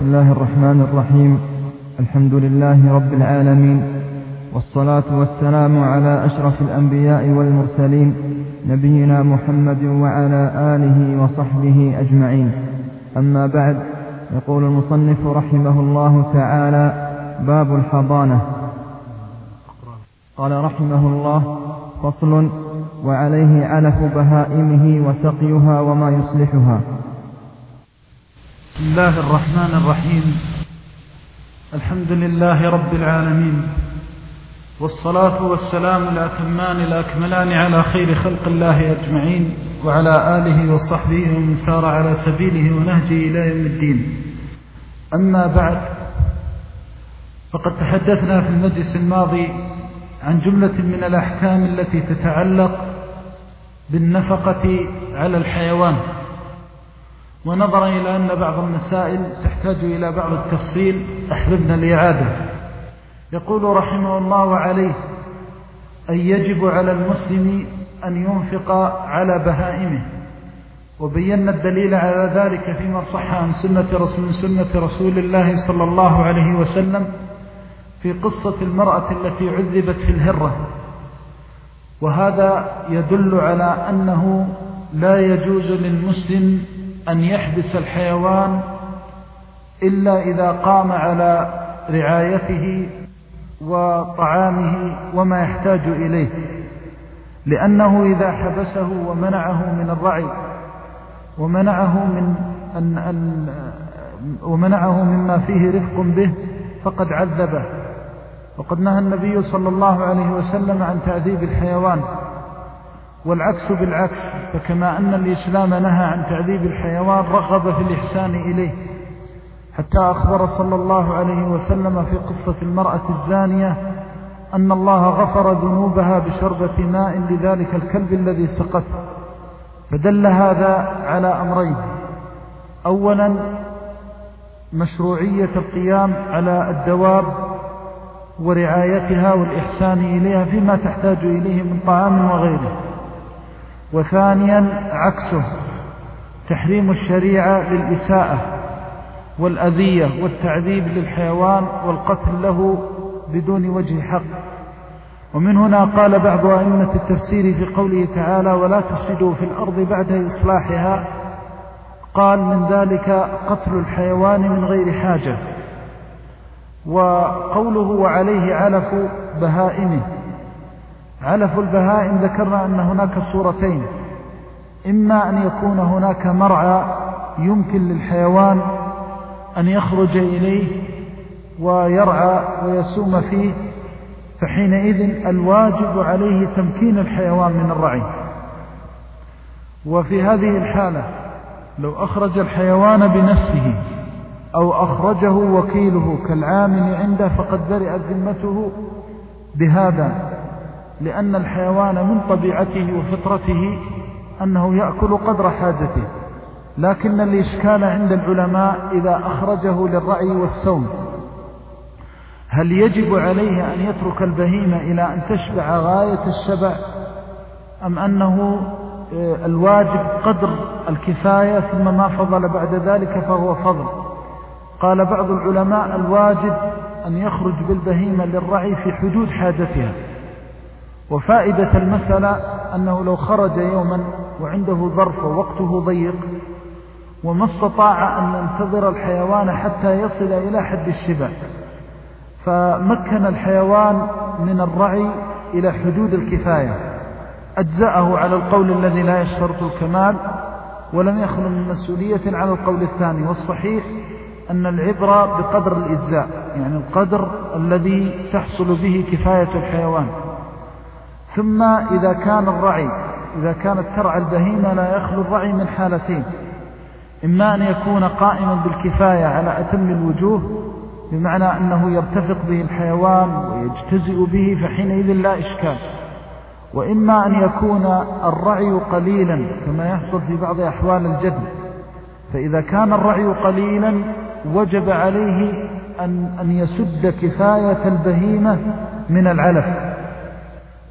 الله الرحمن الرحيم. الحمد لله رب العالمين، والصلاة والسلام على أشرف الأنبياء والمرسلين، نبينا محمد وعلى آله وصحبه أجمعين. أما بعد، يقول المصنف رحمه الله تعالى: باب الحضانة. قال رحمه الله: فصل: وعليه علف بهائمه وسقيها وما يصلحها. بسم الله الرحمن الرحيم. الحمد لله رب العالمين، والصلاة والسلام الأتمان الأكملان على خير خلق الله أجمعين، وعلى آله وصحبه ومن سار على سبيله ونهجه إلى يوم الدين. أما بعد، فقد تحدثنا في المجلس الماضي عن جملة من الأحكام التي تتعلق بالنفقة على الحيوان، ونظرا إلى أن بعض المسائل تحتاج إلى بعض التفصيل أحببنا الإعادة. يقول رحمه الله: وعليه أن يجب على المسلم أن ينفق على بهائمه. وبينا الدليل على ذلك فيما صح عن سنة رسول الله صلى الله عليه وسلم في قصة المرأة التي عذبت في الهرة، وهذا يدل على أنه لا يجوز للمسلم أن يحبس الحيوان إلا إذا قام على رعايته وطعامه وما يحتاج إليه، لأنه إذا حبسه ومنعه من الرعي ومنعه مما فيه رفق به فقد عذبه. وقد نهى النبي صلى الله عليه وسلم عن تعذيب الحيوان، والعكس بالعكس، فكما أن الإسلام نهى عن تعذيب الحيوان رغب في الإحسان إليه، حتى أخبر صلى الله عليه وسلم في قصة المرأة الزانية أن الله غفر ذنوبها بشربة ماء لذلك الكلب الذي سقته. فدل هذا على أمرين: أولا مشروعية القيام على الدواب ورعايتها والإحسان إليها فيما تحتاج إليه من طعام وغيره، وثانيا عكسه تحريم الشريعة للإساءة والأذية والتعذيب للحيوان والقتل له بدون وجه حق. ومن هنا قال بعض أئمة التفسير في قوله تعالى: ولا تفسدوا في الأرض بعد إصلاحها، قال من ذلك قتل الحيوان من غير حاجة. وقوله وعليه علف بهائمه، علف البهائم ذكرنا أن هناك صورتين: إما أن يكون هناك مرعى يمكن للحيوان أن يخرج إليه ويرعى ويسوم فيه، فحينئذ الواجب عليه تمكين الحيوان من الرعي. وفي هذه الحالة لو أخرج الحيوان بنفسه أو أخرجه وكيله كالعامل عنده فقد برئت ذمته بهذا، لأن الحيوان من طبيعته وفطرته أنه يأكل قدر حاجته. لكن الإشكال عند العلماء إذا أخرجه للرعي والسوم، هل يجب عليه أن يترك البهيمة إلى أن تشبع غاية الشبع، أم أنه الواجب قدر الكفاية ثم ما فضل بعد ذلك فهو فضل؟ قال بعض العلماء الواجب أن يخرج بالبهيمة للرعي في حدود حاجتها. وفائدة المسألة أنه لو خرج يوما وعنده ظرف ووقته ضيق وما استطاع أن ينتظر الحيوان حتى يصل إلى حد الشبع، فمكن الحيوان من الرعي إلى حدود الكفاية، أجزأه على القول الذي لا يشترط الكمال، ولم يخلو من مسؤولية على القول الثاني. والصحيح أن العبرة بقدر الإجزاء، يعني القدر الذي تحصل به كفاية الحيوان. ثم إذا كانت ترعى البهيمة لا يخلو الرعي من حالتين: إما أن يكون قائما بالكفاية على أتم الوجوه، بمعنى أنه يرتفق به الحيوان ويجتزئ به فحينئذ لا إشكال، وإما أن يكون الرعي قليلا كما يحصل في بعض أحوال الجدل. فإذا كان الرعي قليلا وجب عليه أن يسد كفاية البهيمة من العلف.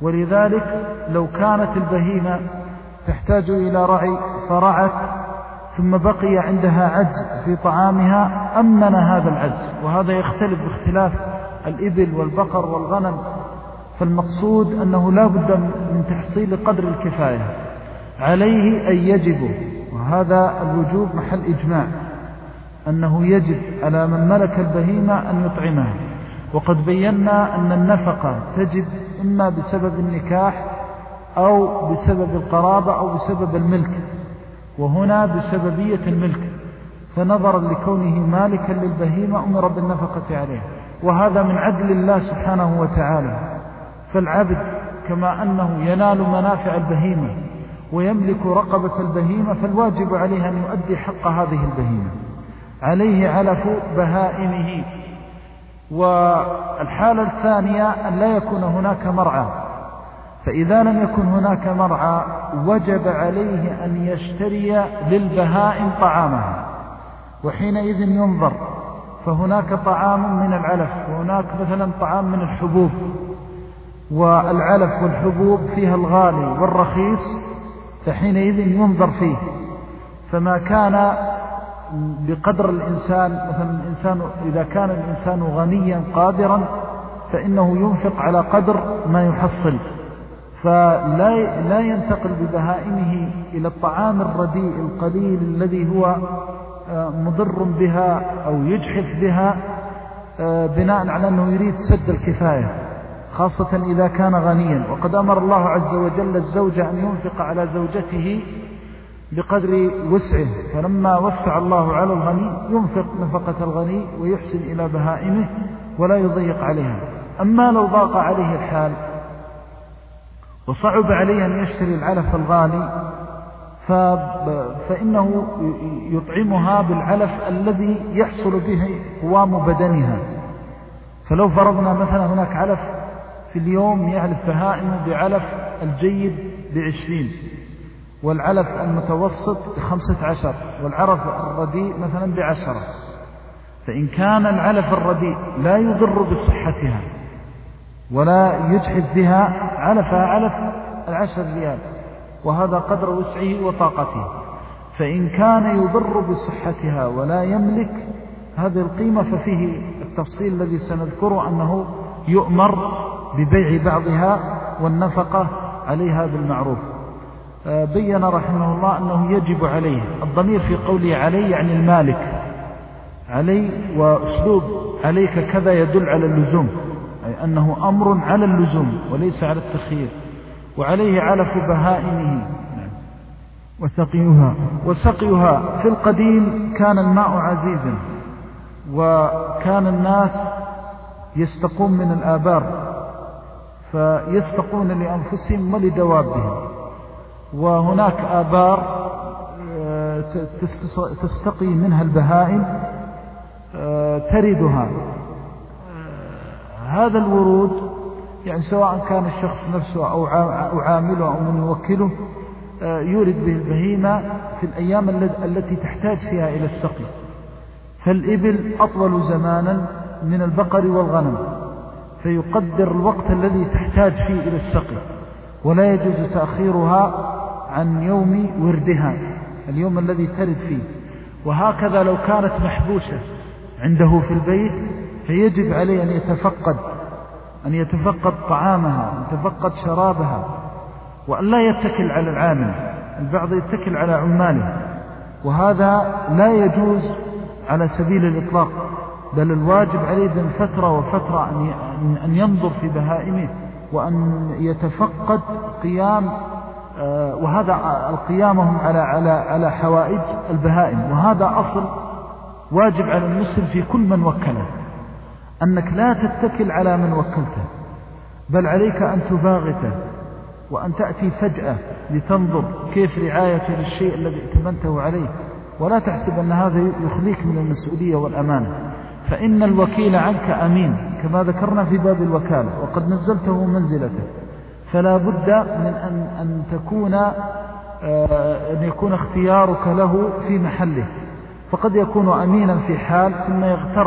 ولذلك لو كانت البهيمة تحتاج إلى رعي فرعت ثم بقي عندها عجز في طعامها أمن هذا العجز، وهذا يختلف باختلاف الإبل والبقر والغنم. فالمقصود أنه لا بد من تحصيل قدر الكفاية، عليه أن يجب، وهذا الوجوب محل إجماع، أنه يجب على من ملك البهيمة أن يطعمها. وقد بينا أن النفقة تجب إما بسبب النكاح أو بسبب القرابة أو بسبب الملك، وهنا بسببية الملك، فنظرا لكونه مالكا للبهيمة أمر بالنفقة عليه، وهذا من عدل الله سبحانه وتعالى. فالعبد كما أنه ينال منافع البهيمة ويملك رقبة البهيمة، فالواجب عليه أن يؤدي حق هذه البهيمة، عليه علف بهائمه. والحالة الثانية أن لا يكون هناك مرعى، فإذا لم يكن هناك مرعى وجب عليه أن يشتري للبهائم طعامها، وحينئذ ينظر، فهناك طعام من العلف وهناك مثلا طعام من الحبوب، والعلف والحبوب فيها الغالي والرخيص، فحينئذ ينظر فيه. فما كان بقدر الإنسان، مثلا الإنسان إذا كان الإنسان غنيا قادرا فإنه ينفق على قدر ما يحصل، فلا ينتقل ببهائمه إلى الطعام الرديء القليل الذي هو مضر بها أو يجحف بها بناء على أنه يريد سد الكفاية، خاصة إذا كان غنيا. وقد أمر الله عز وجل الزوج أن ينفق على زوجته بقدر وسعه، فلما وسع الله على الغني ينفق نفقة الغني ويحسن إلى بهائمه ولا يضيق عليها. أما لو ضاق عليه الحال وصعب عليه أن يشتري العلف الغالي فإنه يطعمها بالعلف الذي يحصل به قوام بدنها. فلو فرضنا مثلا هناك علف في اليوم يعلف بهائمه بعلف الجيد ب20، والعلف المتوسط ب15، والعلف الرديء مثلا ب10، فإن كان العلف الرديء لا يضر بصحتها ولا يجحف بها، علفها علف 10 ريال، وهذا قدر وسعه وطاقته. فإن كان يضر بصحتها ولا يملك هذه القيمة ففيه التفصيل الذي سنذكره، أنه يؤمر ببيع بعضها والنفقة عليها بالمعروف. بين رحمه الله أنه يجب عليه، الضمير في قوله عليه يعني المالك عليه، وأسلوب عليك كذا يدل على اللزوم، أي أنه أمر على اللزوم وليس على التخيير. وعليه علف بهائمه وسقيها. في القديم كان الماء عزيزا، وكان الناس يستقون من الآبار، فيستقون لأنفسهم ولدوابهم، وهناك آبار تستقي منها البهائم تردها. هذا الورود يعني سواء كان الشخص نفسه أو عامله أو من يوكله يورد به البهيمة في الأيام التي تحتاج فيها إلى السقي. فالإبل أطول زمانا من البقر والغنم، فيقدر الوقت الذي تحتاج فيه إلى السقي، ولا يجوز تأخيرها عن يوم وردها، اليوم الذي ترد فيه. وهكذا لو كانت محبوسة عنده في البيت فيجب عليه أن يتفقد طعامها، أن يتفقد شرابها، وأن لا يتكل على العامل. البعض يتكل على عماله، وهذا لا يجوز على سبيل الإطلاق، بل الواجب عليه بين فترة وفترة أن ينظر في بهائمه وأن يتفقد قيام، وهذا القيامهم على حوائج البهائم. وهذا أصل واجب على المسلم في كل من وكله، أنك لا تتكل على من وكلته، بل عليك أن تباغته وأن تأتي فجأة لتنظر كيف رعاية للشيء الذي ائتمنته عليه، ولا تحسب أن هذا يخليك من المسؤولية والأمانة. فإن الوكيل عنك أمين كما ذكرنا في باب الوكالة، وقد نزلته منزلته، فلا بد من أن يكون اختيارك له في محله. فقد يكون أمينا في حال ثم يغتر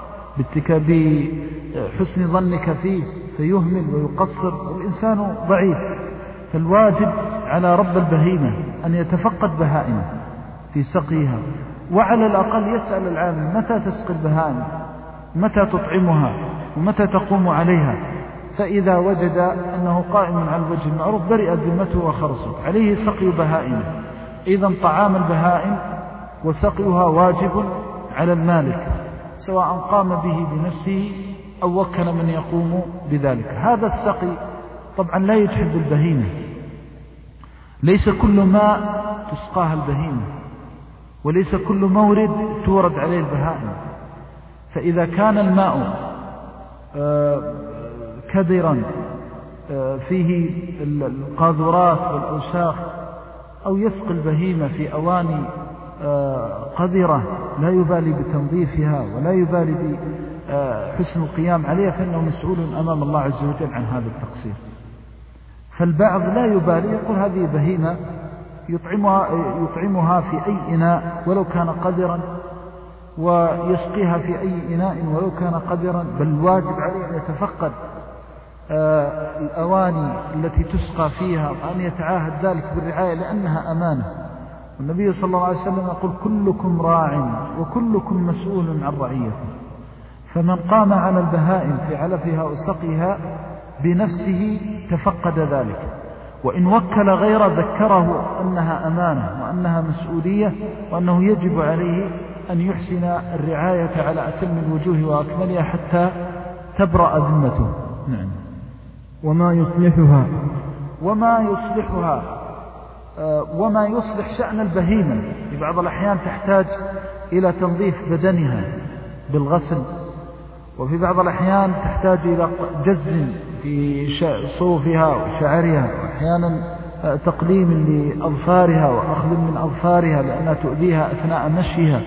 بحسن ظنك فيه فيهمل ويقصر، والإنسان ضعيف. فالواجب على رب البهيمة أن يتفقد بهائمه، في سقيها، وعلى الأقل يسأل العامل متى تسقي البهائم، متى تطعمها، ومتى تقوم عليها. فإذا وجد أنه قائم على الوجه المعروف برئت ذمته وخرصت، عليه سقي بهائم. إذن طعام البهائم وسقيها واجب على المالك، سواء قام به بنفسه أو وكل من يقوم بذلك. هذا السقي طبعا لا يجحد البهيمة، ليس كل ماء تسقاها البهيمة، وليس كل مورد تورد عليه البهائم. فإذا كان الماء كدرا فيه القاذورات والأوساخ، أو يسقي البهيمة في أواني قذرة لا يبالي بتنظيفها ولا يبالي بحسن القيام عليها، فإنه مسؤول أمام الله عز وجل عن هذا التقصير. فالبعض لا يبالي، يقول هذه بهيمة يطعمها في أي إناء ولو كان قذرا، ويسقيها في أي إناء ولو كان قذرا، بل الواجب عليه أن يتفقد الأواني التي تسقى فيها، وأن يتعاهد ذلك بالرعاية لأنها أمانة. والنبي صلى الله عليه وسلم يقول كلكم راع وكلكم مسؤول عن رعيته. فمن قام على البهائم في علفها وسقيها بنفسه تفقد ذلك، وإن وكل غيره ذكره أنها أمانة وأنها مسؤولية، وأنه يجب عليه أن يحسن الرعاية على أتم الوجوه وأكملها حتى تبرأ ذمته. نعم. وما يصلحها وما يصلح شأن البهيمة. في بعض الأحيان تحتاج إلى تنظيف بدنها بالغسل، وفي بعض الأحيان تحتاج إلى جز في صوفها وشعرها، وأحيانا تقليم لأظفارها وأخذ من أظفارها لأنها تؤذيها أثناء مشيها،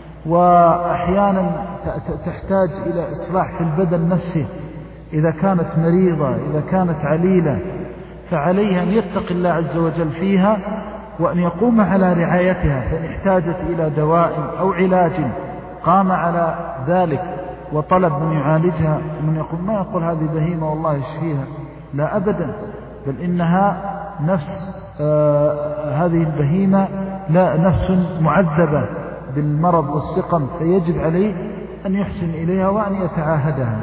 وأحيانا تحتاج إلى إصلاح في البدن نفسه إذا كانت مريضة، إذا كانت عليلة، فعليها أن يتقي الله عز وجل فيها وأن يقوم على رعايتها. فإن احتاجت إلى دواء أو علاج قام على ذلك وطلب من يعالجها، من يقول ما يقول هذه بهيمة والله يشفيها، لا أبدا، بل إنها نفس هذه البهيمة لا نفس معذبة بالمرض والسقم، فيجب عليه أن يحسن إليها وأن يتعاهدها.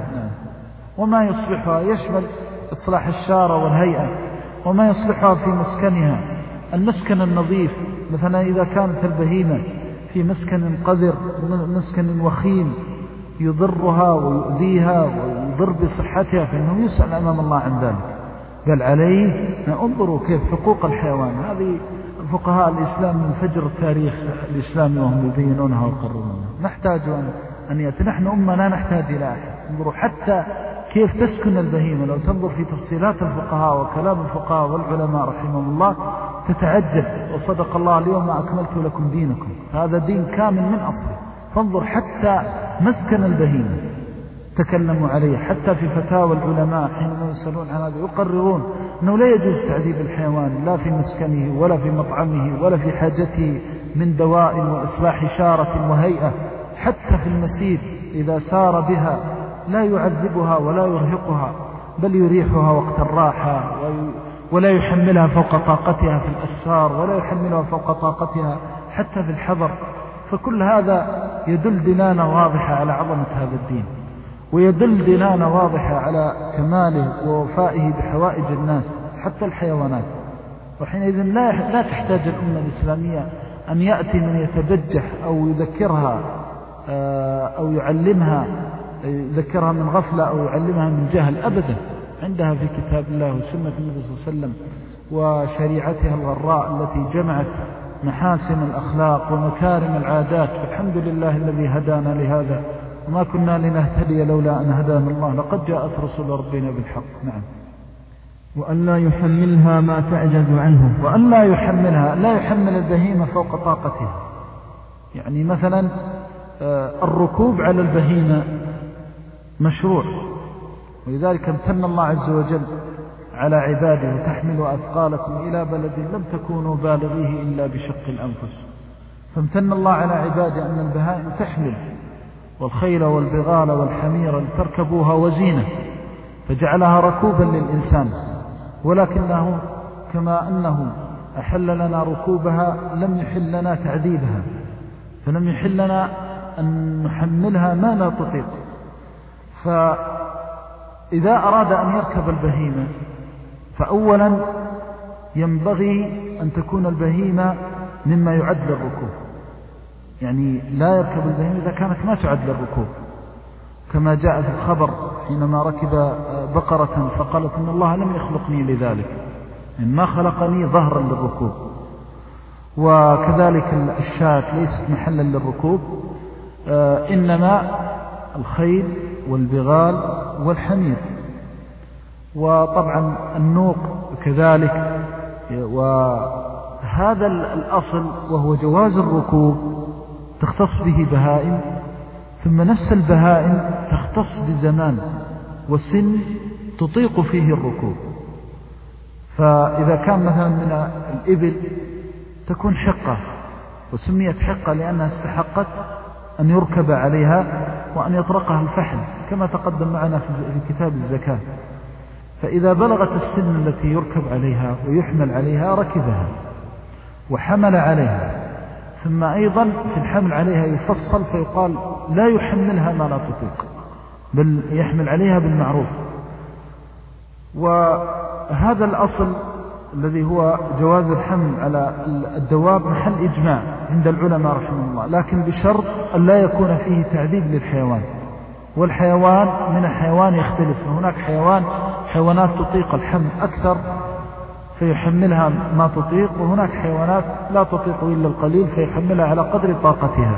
وما يصلحها يشمل إصلاح الشارة والهيئة، وما يصلحها في مسكنها، المسكن النظيف. مثلا إذا كانت البهيمة في مسكن قذر، مسكن وخيم يضرها ويؤذيها ويضر بصحتها، فإنه يسأل أمام الله عن ذلك. قال عليه انظروا كيف حقوق الحيوان، هذه فقهاء الإسلام من فجر التاريخ الإسلامي وهم يبينونها ويقررونها. نحتاج أن يأتي، نحن أمة لا نحتاج إلى أحد. انظروا حتى كيف تسكن البهيمة، لو تنظر في تفصيلات الفقهاء وكلام الفقهاء والعلماء رحمهم الله تتعجب. وصدق الله اليوم أكملت لكم دينكم، هذا دين كامل من أصله. فانظر حتى مسكن البهيمة تكلموا عليه، حتى في فتاوى العلماء حينما يسألون عن هذا يقررون أنه لا يجوز تعذيب الحيوان لا في مسكنه ولا في مطعمه ولا في حاجته من دواء وإصلاح شارة وهيئة. حتى في المسير إذا سار بها لا يعذبها ولا يرهقها، بل يريحها وقت الراحة، ولا يحملها فوق طاقتها في الأسفار، ولا يحملها فوق طاقتها حتى في الحضر. فكل هذا يدل دلالة واضحة على عظمة هذا الدين، ويدل دلالة واضحة على كماله ووفائه بحوائج الناس حتى الحيوانات. وحينئذ لا تحتاج الأمة الإسلامية أن يأتي من يتبجح أو يذكرها أو يعلمها، يذكرها من غفلة أو يعلمها من جهل أبدا. عندها في كتاب الله وسنة النبي صلى الله عليه وسلم وشريعتها الغراء التي جمعت محاسن الأخلاق ومكارم العادات. فالحمد لله الذي هدانا لهذا، وما كنا لنهتدي لولا أن هدانا الله، لقد جاءت رسول ربنا بالحق. نعم. وأن لا يحملها ما تعجز عنه، وأن لا يحملها، لا يحمل البهيمة فوق طاقتها. يعني مثلا الركوب على البهيمة مشروع، ولذلك امتن الله عز وجل على عباده وتحملوا أثقالكم إلى بلد لم تكونوا بالغيه إلا بشق الأنفس. فامتن الله على عباده أن البهائم تحمل، والخيل والبغال والحمير لتركبوها وزينة، فجعلها ركوبا للإنسان. ولكنه كما أنه أحل لنا ركوبها لم يحل لنا تعذيبها، فلم يحل لنا أن نحملها ما لا تطيق. فإذا أراد أن يركب البهيمة فأولا ينبغي أن تكون البهيمة مما يعد للركوب، يعني لا يركب البهيمة إذا كانت ما تعد للركوب، كما جاء في الخبر حينما ركب بقرة فقالت إن الله لم يخلقني لذلك، يعني ما خلقني ظهرا للركوب. وكذلك الشاة ليست محلا للركوب، إنما الخيل والبغال والحمير. وطبعا النوق كذلك. وهذا الأصل وهو جواز الركوب تختص به بهائم، ثم نفس البهائم تختص بزمان وسن تطيق فيه الركوب. فإذا كان مثلا من الإبل تكون حقة، وسميت حقة لأنها استحقت أن يركب عليها وأن يطرقها الفحل كما تقدم معنا في كتاب الزكاة. فإذا بلغت السن التي يركب عليها ويحمل عليها ركبها وحمل عليها. ثم أيضا في الحمل عليها يفصل فيقال لا يحملها ما لا تطيق، بل يحمل عليها بالمعروف. وهذا الأصل الذي هو جواز الحمل على الدواب محل إجماع عند العلماء رحمه الله، لكن بشرط أن لا يكون فيه تعذيب للحيوان. والحيوان من الحيوان يختلف، هناك حيوانات تطيق الحمل أكثر فيحملها ما تطيق، وهناك حيوانات لا تطيق إلا القليل فيحملها على قدر طاقتها.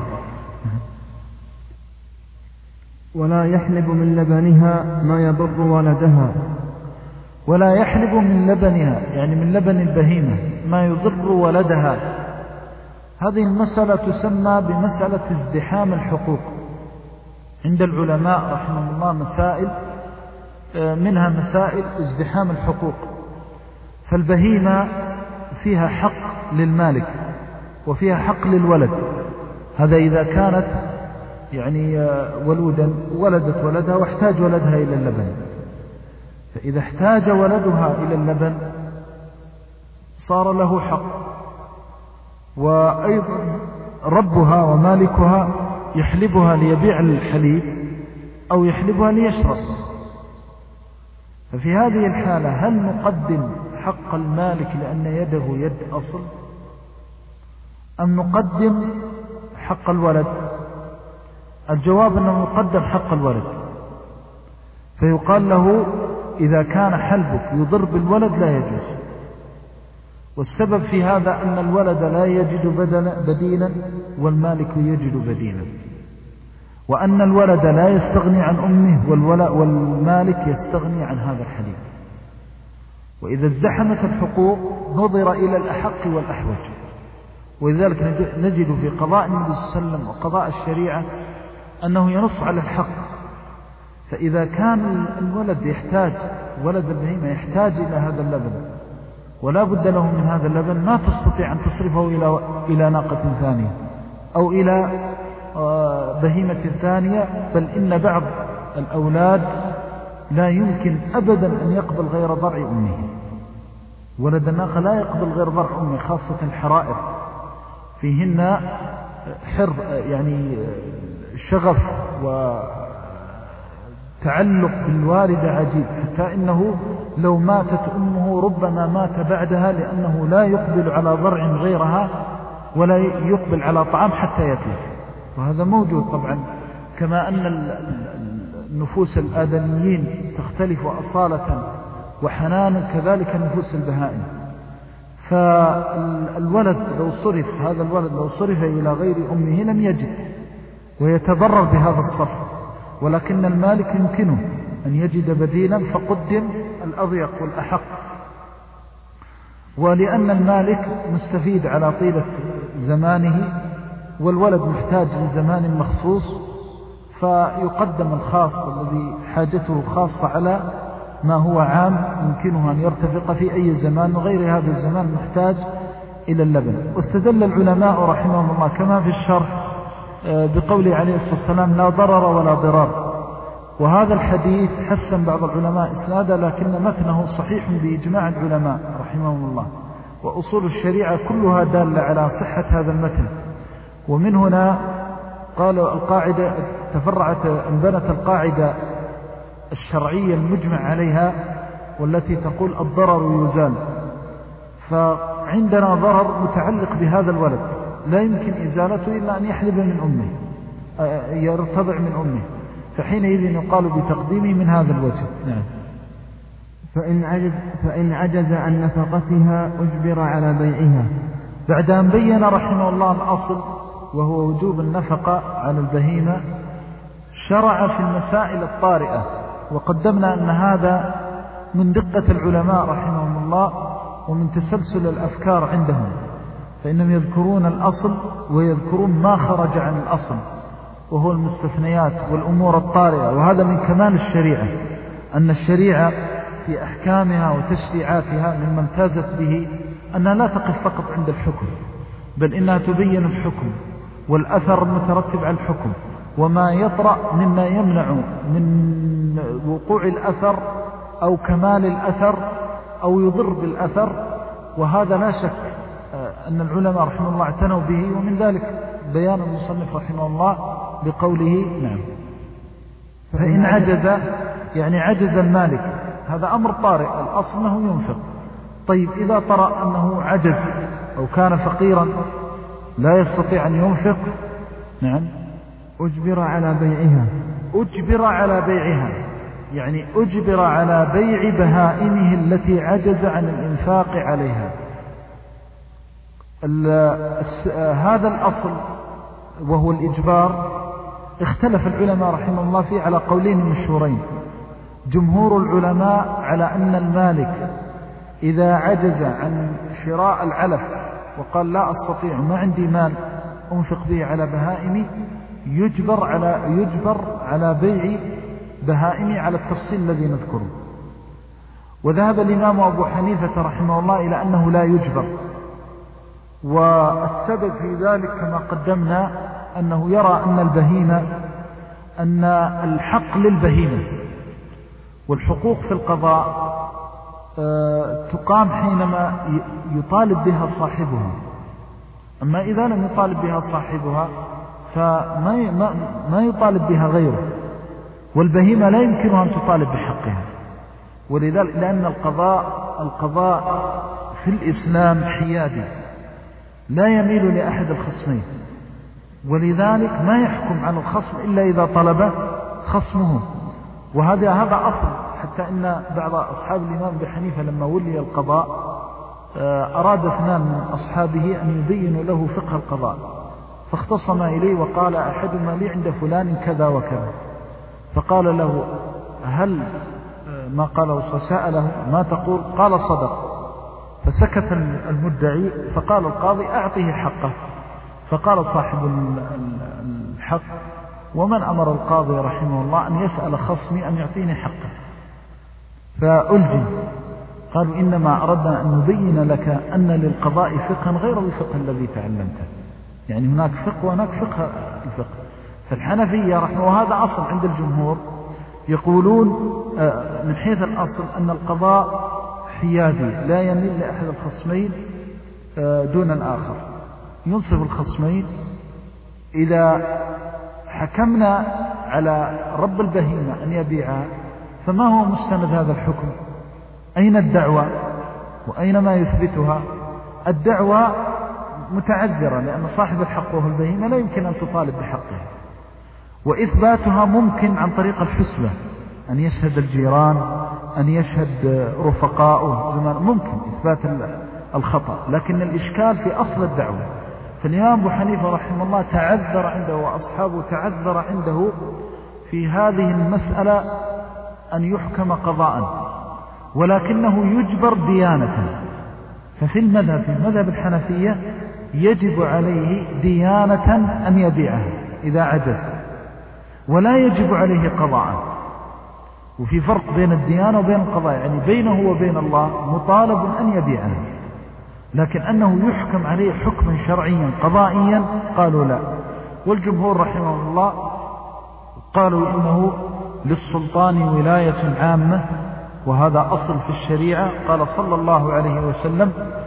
ولا يحلب من لبنها ما يضر ولدها. ولا يحلب من لبنها يعني من لبن البهيمة ما يضر ولدها. هذه المسألة تسمى بمسألة ازدحام الحقوق عند العلماء رحمه الله. مسائل منها مسائل ازدحام الحقوق. فالبهيمة فيها حق للمالك وفيها حق للولد، هذا إذا كانت يعني ولودا ولدت ولدها واحتاج ولدها إلى اللبن. فإذا احتاج ولدها إلى اللبن صار له حق. وأيضا ربها ومالكها يحلبها ليبيع الحليب أو يحلبها ليشرب. ففي هذه الحالة هل نقدم حق المالك لأن يده يد أصل، أم نقدم حق الولد؟ الجواب أنه نقدم حق الولد. فيقال له إذا كان حلبك يضر بالولد لا يجوز. والسبب في هذا أن الولد لا يجد بديلا والمالك يجد بديلا، وأن الولد لا يستغني عن أمه والمالك يستغني عن هذا الحليب. وإذا ازدحمت الحقوق نظر إلى الأحق والأحوج. ولذلك نجد في قضاء النبي صلى الله عليه وسلم وقضاء الشريعة أنه ينص على الحق. فإذا كان الولد يحتاج، ولد البهيمة يحتاج إلى هذا اللبن ولا بد له من هذا اللبن، ما تستطيع أن تصرفه إلى ناقة ثانية أو إلى بهيمة ثانية، بل إن بعض الأولاد لا يمكن أبدا أن يقبل غير ضرع أمه. ولد الناقة لا يقبل غير ضرع أمه، خاصة الحرائر فيهن يعني شغف وتعلق بالوالدة عجيب، حتى إنه لو ماتت أمه ربما مات بعدها، لأنه لا يقبل على ضرع غيرها ولا يقبل على طعام حتى يتلف. وهذا موجود طبعا، كما أن النفوس الآدميين تختلف أصالة وحنانا، كذلك نفوس البهائم. فالولد لو صرف، هذا الولد لو صرف إلى غير أمه لم يجد ويتضرر بهذا الصرف، ولكن المالك يمكنه أن يجد بديلا فقدم الأضيق والأحق. ولأن المالك مستفيد على طيلة زمانه والولد محتاج لزمان مخصوص، فيقدم الخاص الذي حاجته خاصة على ما هو عام يمكنه أن يرتفق في أي زمان، وغير هذا الزمان محتاج إلى اللبن. واستدل العلماء رحمهم الله كما في الشرح بقوله عليه الصلاة والسلام لا ضرر ولا ضرار. وهذا الحديث حسن بعض العلماء إسنادا، لكن متنه صحيح بإجماع العلماء رحمهم الله. وأصول الشريعة كلها دالة على صحة هذا المتن. ومن هنا قالوا القاعدة تفرعت انبنت القاعدة الشرعية المجمع عليها والتي تقول الضرر يزال. فعندنا ضرر متعلق بهذا الولد لا يمكن إزالته إلا أن يحلب من أمه، يرتضع من أمه، فحينئذ يقال بتقديمه من هذا الوجه. نعم. فإن عجز عن نفقتها أجبر على بيعها. بعد أن بين رحمه الله الأصل وهو وجوب النفقة على البهيمة، شرع في المسائل الطارئة، وقدمنا أن هذا من دقة العلماء رحمهم الله ومن تسلسل الأفكار عندهم، فإنهم يذكرون الأصل ويذكرون ما خرج عن الأصل وهو المستثنيات والأمور الطارئة. وهذا من كمال الشريعة، أن الشريعة في أحكامها وتشريعاتها مما امتازت به أنها لا تقف فقط عند الحكم، بل إنها تبين الحكم والأثر المترتب على الحكم وما يطرأ مما يمنع من وقوع الأثر أو كمال الأثر أو يضر بالأثر. وهذا لا شك أن العلماء رحمه الله اعتنوا به، ومن ذلك بيان المصنف رحمه الله بقوله نعم فإن عجز، يعني عجز المالك، هذا أمر طارئ، الأصل أنه ينفق. طيب إذا طرأ أنه عجز أو كان فقيرا لا يستطيع أن ينفق، نعم، أجبر على بيعها. أجبر على بيعها يعني أجبر على بيع بهائمه التي عجز عن الإنفاق عليها. هذا الأصل وهو الإجبار اختلف العلماء رحمه الله فيه على قولين مشهورين. جمهور العلماء على أن المالك إذا عجز عن شراء العلف وقال لا أستطيع ما عندي مال أنفق به على بهائمي، يجبر على بيع بهائمي على التفصيل الذي نذكره. وذهب الإمام أبو حنيفة رحمه الله إلى أنه لا يجبر، والسبب في ذلك كما قدمنا أنه يرى أن البهيمة أن الحق للبهيمة، والحقوق في القضاء تقام حينما يطالب بها صاحبها، أما إذا لم يطالب بها صاحبها فما يطالب بها غيره، والبهيمة لا يمكنها أن تطالب بحقها. ولذلك لأن القضاء في الإسلام حيادي لا يميل لأحد الخصمين، ولذلك ما يحكم عن الخصم إلا إذا طلب خصمه. وهذا أصل، حتى إن بعض أصحاب الإمام أبي حنيفة لما ولي القضاء أراد اثنان من أصحابه أن يبينوا له فقه القضاء، فاختصم إليه وقال أحدهما لي عند فلان كذا وكذا، فقال له هل ما قاله فسأله ما تقول؟ قال صدق. فسكت المدعي، فقال القاضي أعطيه حقه. فقال صاحب الحق ومن أمر القاضي رحمه الله أن يسأل خصمي أن يعطيني حقه؟ فألجم. قالوا إنما أردنا أن نبين لك أن للقضاء فقها غير الفقه الذي تعلمته، يعني هناك فقه وهناك فقه الفقه. فالحنفية رحمه الله، وهذا أصل عند الجمهور، يقولون من حيث الأصل أن القضاء حيادي لا يميل لأحد الخصمين دون الآخر، ينصف الخصمين. إذا حكمنا على رب البهيمة أن يبيعها فما هو مستند هذا الحكم؟ أين الدعوة وأين ما يثبتها؟ الدعوة متعذرة لأن صاحب الحق وهو البهيمة لا يمكن أن تطالب بحقها، وإثباتها ممكن عن طريق الحسبة، أن يشهد الجيران، أن يشهد رفقاؤه، ممكن إثبات الخطأ، لكن الإشكال في أصل الدعوة. فالإمام أبو حنيفة رحمه الله تعذر عنده وأصحابه تعذر عنده في هذه المسألة أن يحكم قضاء، ولكنه يجبر ديانة. ففي المذهب الحنفية يجب عليه ديانة أن يبيعها إذا عجز، ولا يجب عليه قضاء. وفي فرق بين الديانة وبين القضاء، يعني بينه وبين الله مطالب أن يبيعها، لكن أنه يحكم عليه حكما شرعيا قضائيا قالوا لا. والجمهور رحمه الله قالوا إنه للسلطان ولاية عامة، وهذا أصل في الشريعة. قال صلى الله عليه وسلم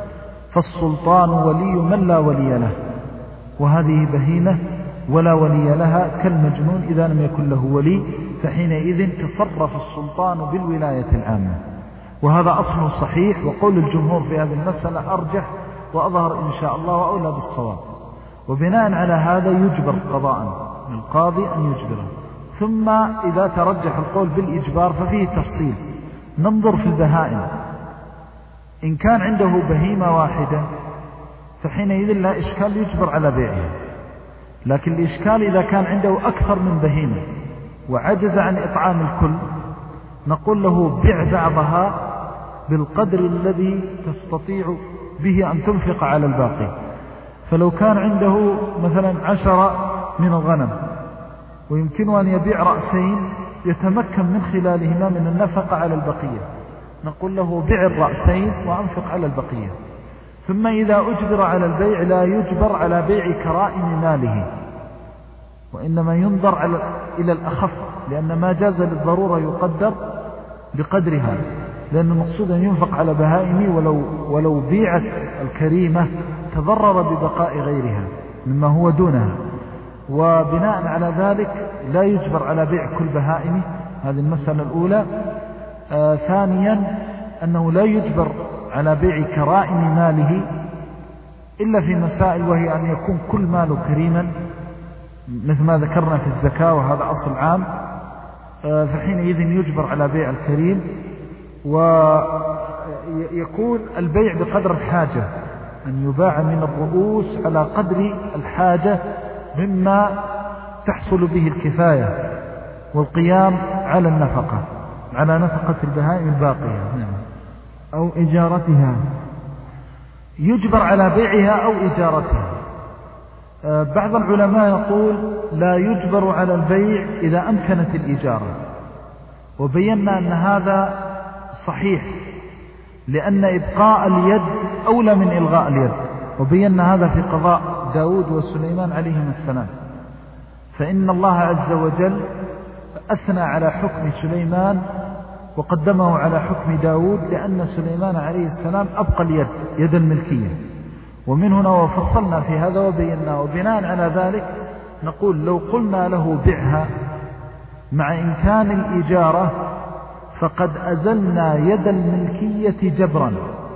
فالسلطان ولي من لا ولي له، وهذه بهيمة ولا ولي لها كالمجنون إذا لم يكن له ولي، فحينئذ تصرف السلطان بالولاية العامة. وهذا أصل صحيح، وقول الجمهور في هذه المسألة أرجح وأظهر إن شاء الله وأولى بالصواب. وبناء على هذا يجبر قضاء القاضي أن يجبره. ثم إذا ترجح القول بالإجبار ففيه تفصيل، ننظر في البهائم. إن كان عنده بهيمة واحدة فحينئذ لا إشكال يجبر على بيعها، لكن الإشكال إذا كان عنده أكثر من بهيمة وعجز عن إطعام الكل، نقول له بيع بعضها بالقدر الذي تستطيع به أن تنفق على الباقي. فلو كان عنده مثلا 10 من الغنم ويمكنه أن يبيع رأسين يتمكن من خلالهما من النفقة على البقية، نقول له بيع الرأسين وأنفق على البقية. ثم إذا أجبر على البيع لا يجبر على بيع كرائم ماله، وإنما ينظر إلى الأخف، لأن ما جاز للضرورة يقدر بقدرها، لأن المقصود أن ينفق على بهائمه ولو بيعت الكريمة تضرر ببقاء غيرها مما هو دونها. وبناء على ذلك لا يجبر على بيع كل بهائمه، هذه المسألة الأولى. ثانيا أنه لا يجبر على بيع كرائم ماله إلا في مسائل، وهي أن يكون كل ماله كريما مثل ما ذكرنا في الزكاة، وهذا أصل عام، فحينئذ يجبر على بيع الكريم. ويكون البيع بقدر الحاجة، أن يباع من الرؤوس على قدر الحاجة مما تحصل به الكفاية والقيام على النفقة، على نفقة البهائم الباقية. أو إجارتها، يجبر على بيعها أو إجارتها. بعض العلماء يقول لا يجبر على البيع إذا أمكنت الإجارة، وبينا أن هذا صحيح، لأن إبقاء اليد أولى من إلغاء اليد، وبينا هذا في قضاء داود وسليمان عليهما السلام. فإن الله عز وجل أثنى على حكم سليمان وقدمه على حكم داود، لأن سليمان عليه السلام أبقى اليد، يد الملكية. ومن هنا وفصلنا في هذا وبينا، وبناء على ذلك نقول لو قلنا له بيعها مع إمكان الإجارة فقد أزلنا يد الملكية جبرا،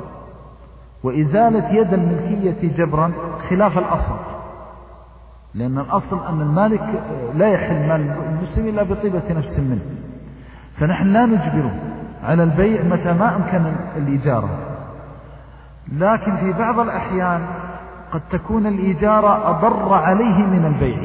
وإزالة يد الملكية جبرا خلاف الأصل، لأن الأصل أن المالك لا يحل مال المسلم إلا بطيبة نفس منه، فنحن لا نجبره على البيع متى ما أمكن الإجارة. لكن في بعض الأحيان قد تكون الإجارة أضر عليه من البيع،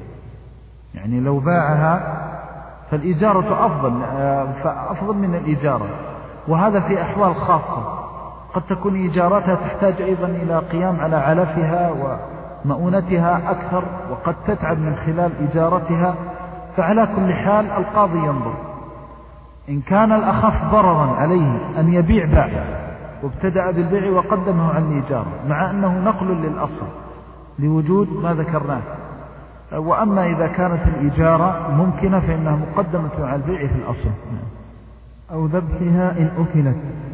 يعني لو باعها فالإجارة أفضل من الإجارة، وهذا في أحوال خاصة. قد تكون إجارتها تحتاج أيضا إلى قيام على علفها ومؤونتها أكثر، وقد تتعب من خلال إجارتها. فعلى كل حال القاضي ينظر، إن كان الأخف ضررا عليه أن يبيع باع وابتدأ بالبيع وقدمه عن الإجارة، مع أنه نقل للأصل لوجود ما ذكرناه. وأما إذا كانت الإجارة ممكنة فإنها مقدمة على البيع في الأصل. أو ذبحها إن أكلت،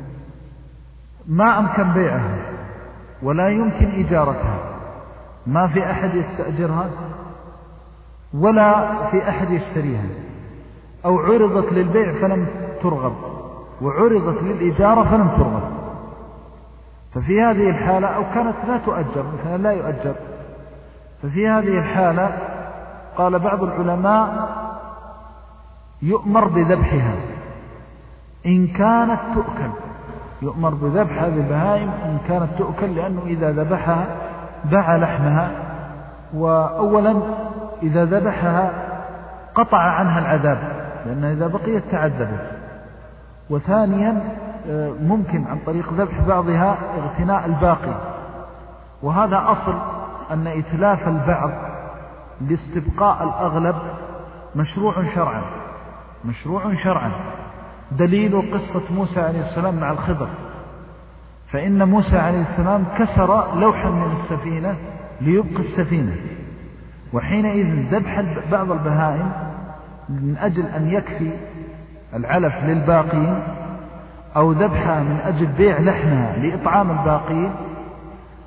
ما أمكن بيعها ولا يمكن إجارتها، ما في أحد يستأجرها ولا في أحد يشتريها، أو عرضت للبيع فلم ترغب وعرضت للإجارة فلم ترغب، ففي هذه الحالة أو كانت لا تؤجر مثلا لا يؤجر، ففي هذه الحالة قال بعض العلماء يؤمر بذبحها إن كانت تؤكل، يؤمر بذبح هذه البهائم إن كانت تؤكل، لأنه إذا ذبحها باع لحمها، وأولا إذا ذبحها قطع عنها العذاب لأن إذا بقيت تعذبت، وثانيا ممكن عن طريق ذبح بعضها اغتناء الباقي. وهذا أصل أن إتلاف البعض لاستبقاء الأغلب مشروع شرعا، مشروع شرعا. دليل قصة موسى عليه السلام مع الخضر، فإن موسى عليه السلام كسر لوحا من السفينة ليبقي السفينة، وحينئذ ذبح بعض البهائم من أجل أن يكفي العلف للباقين، أو ذبحها من أجل بيع لحمها لإطعام الباقين،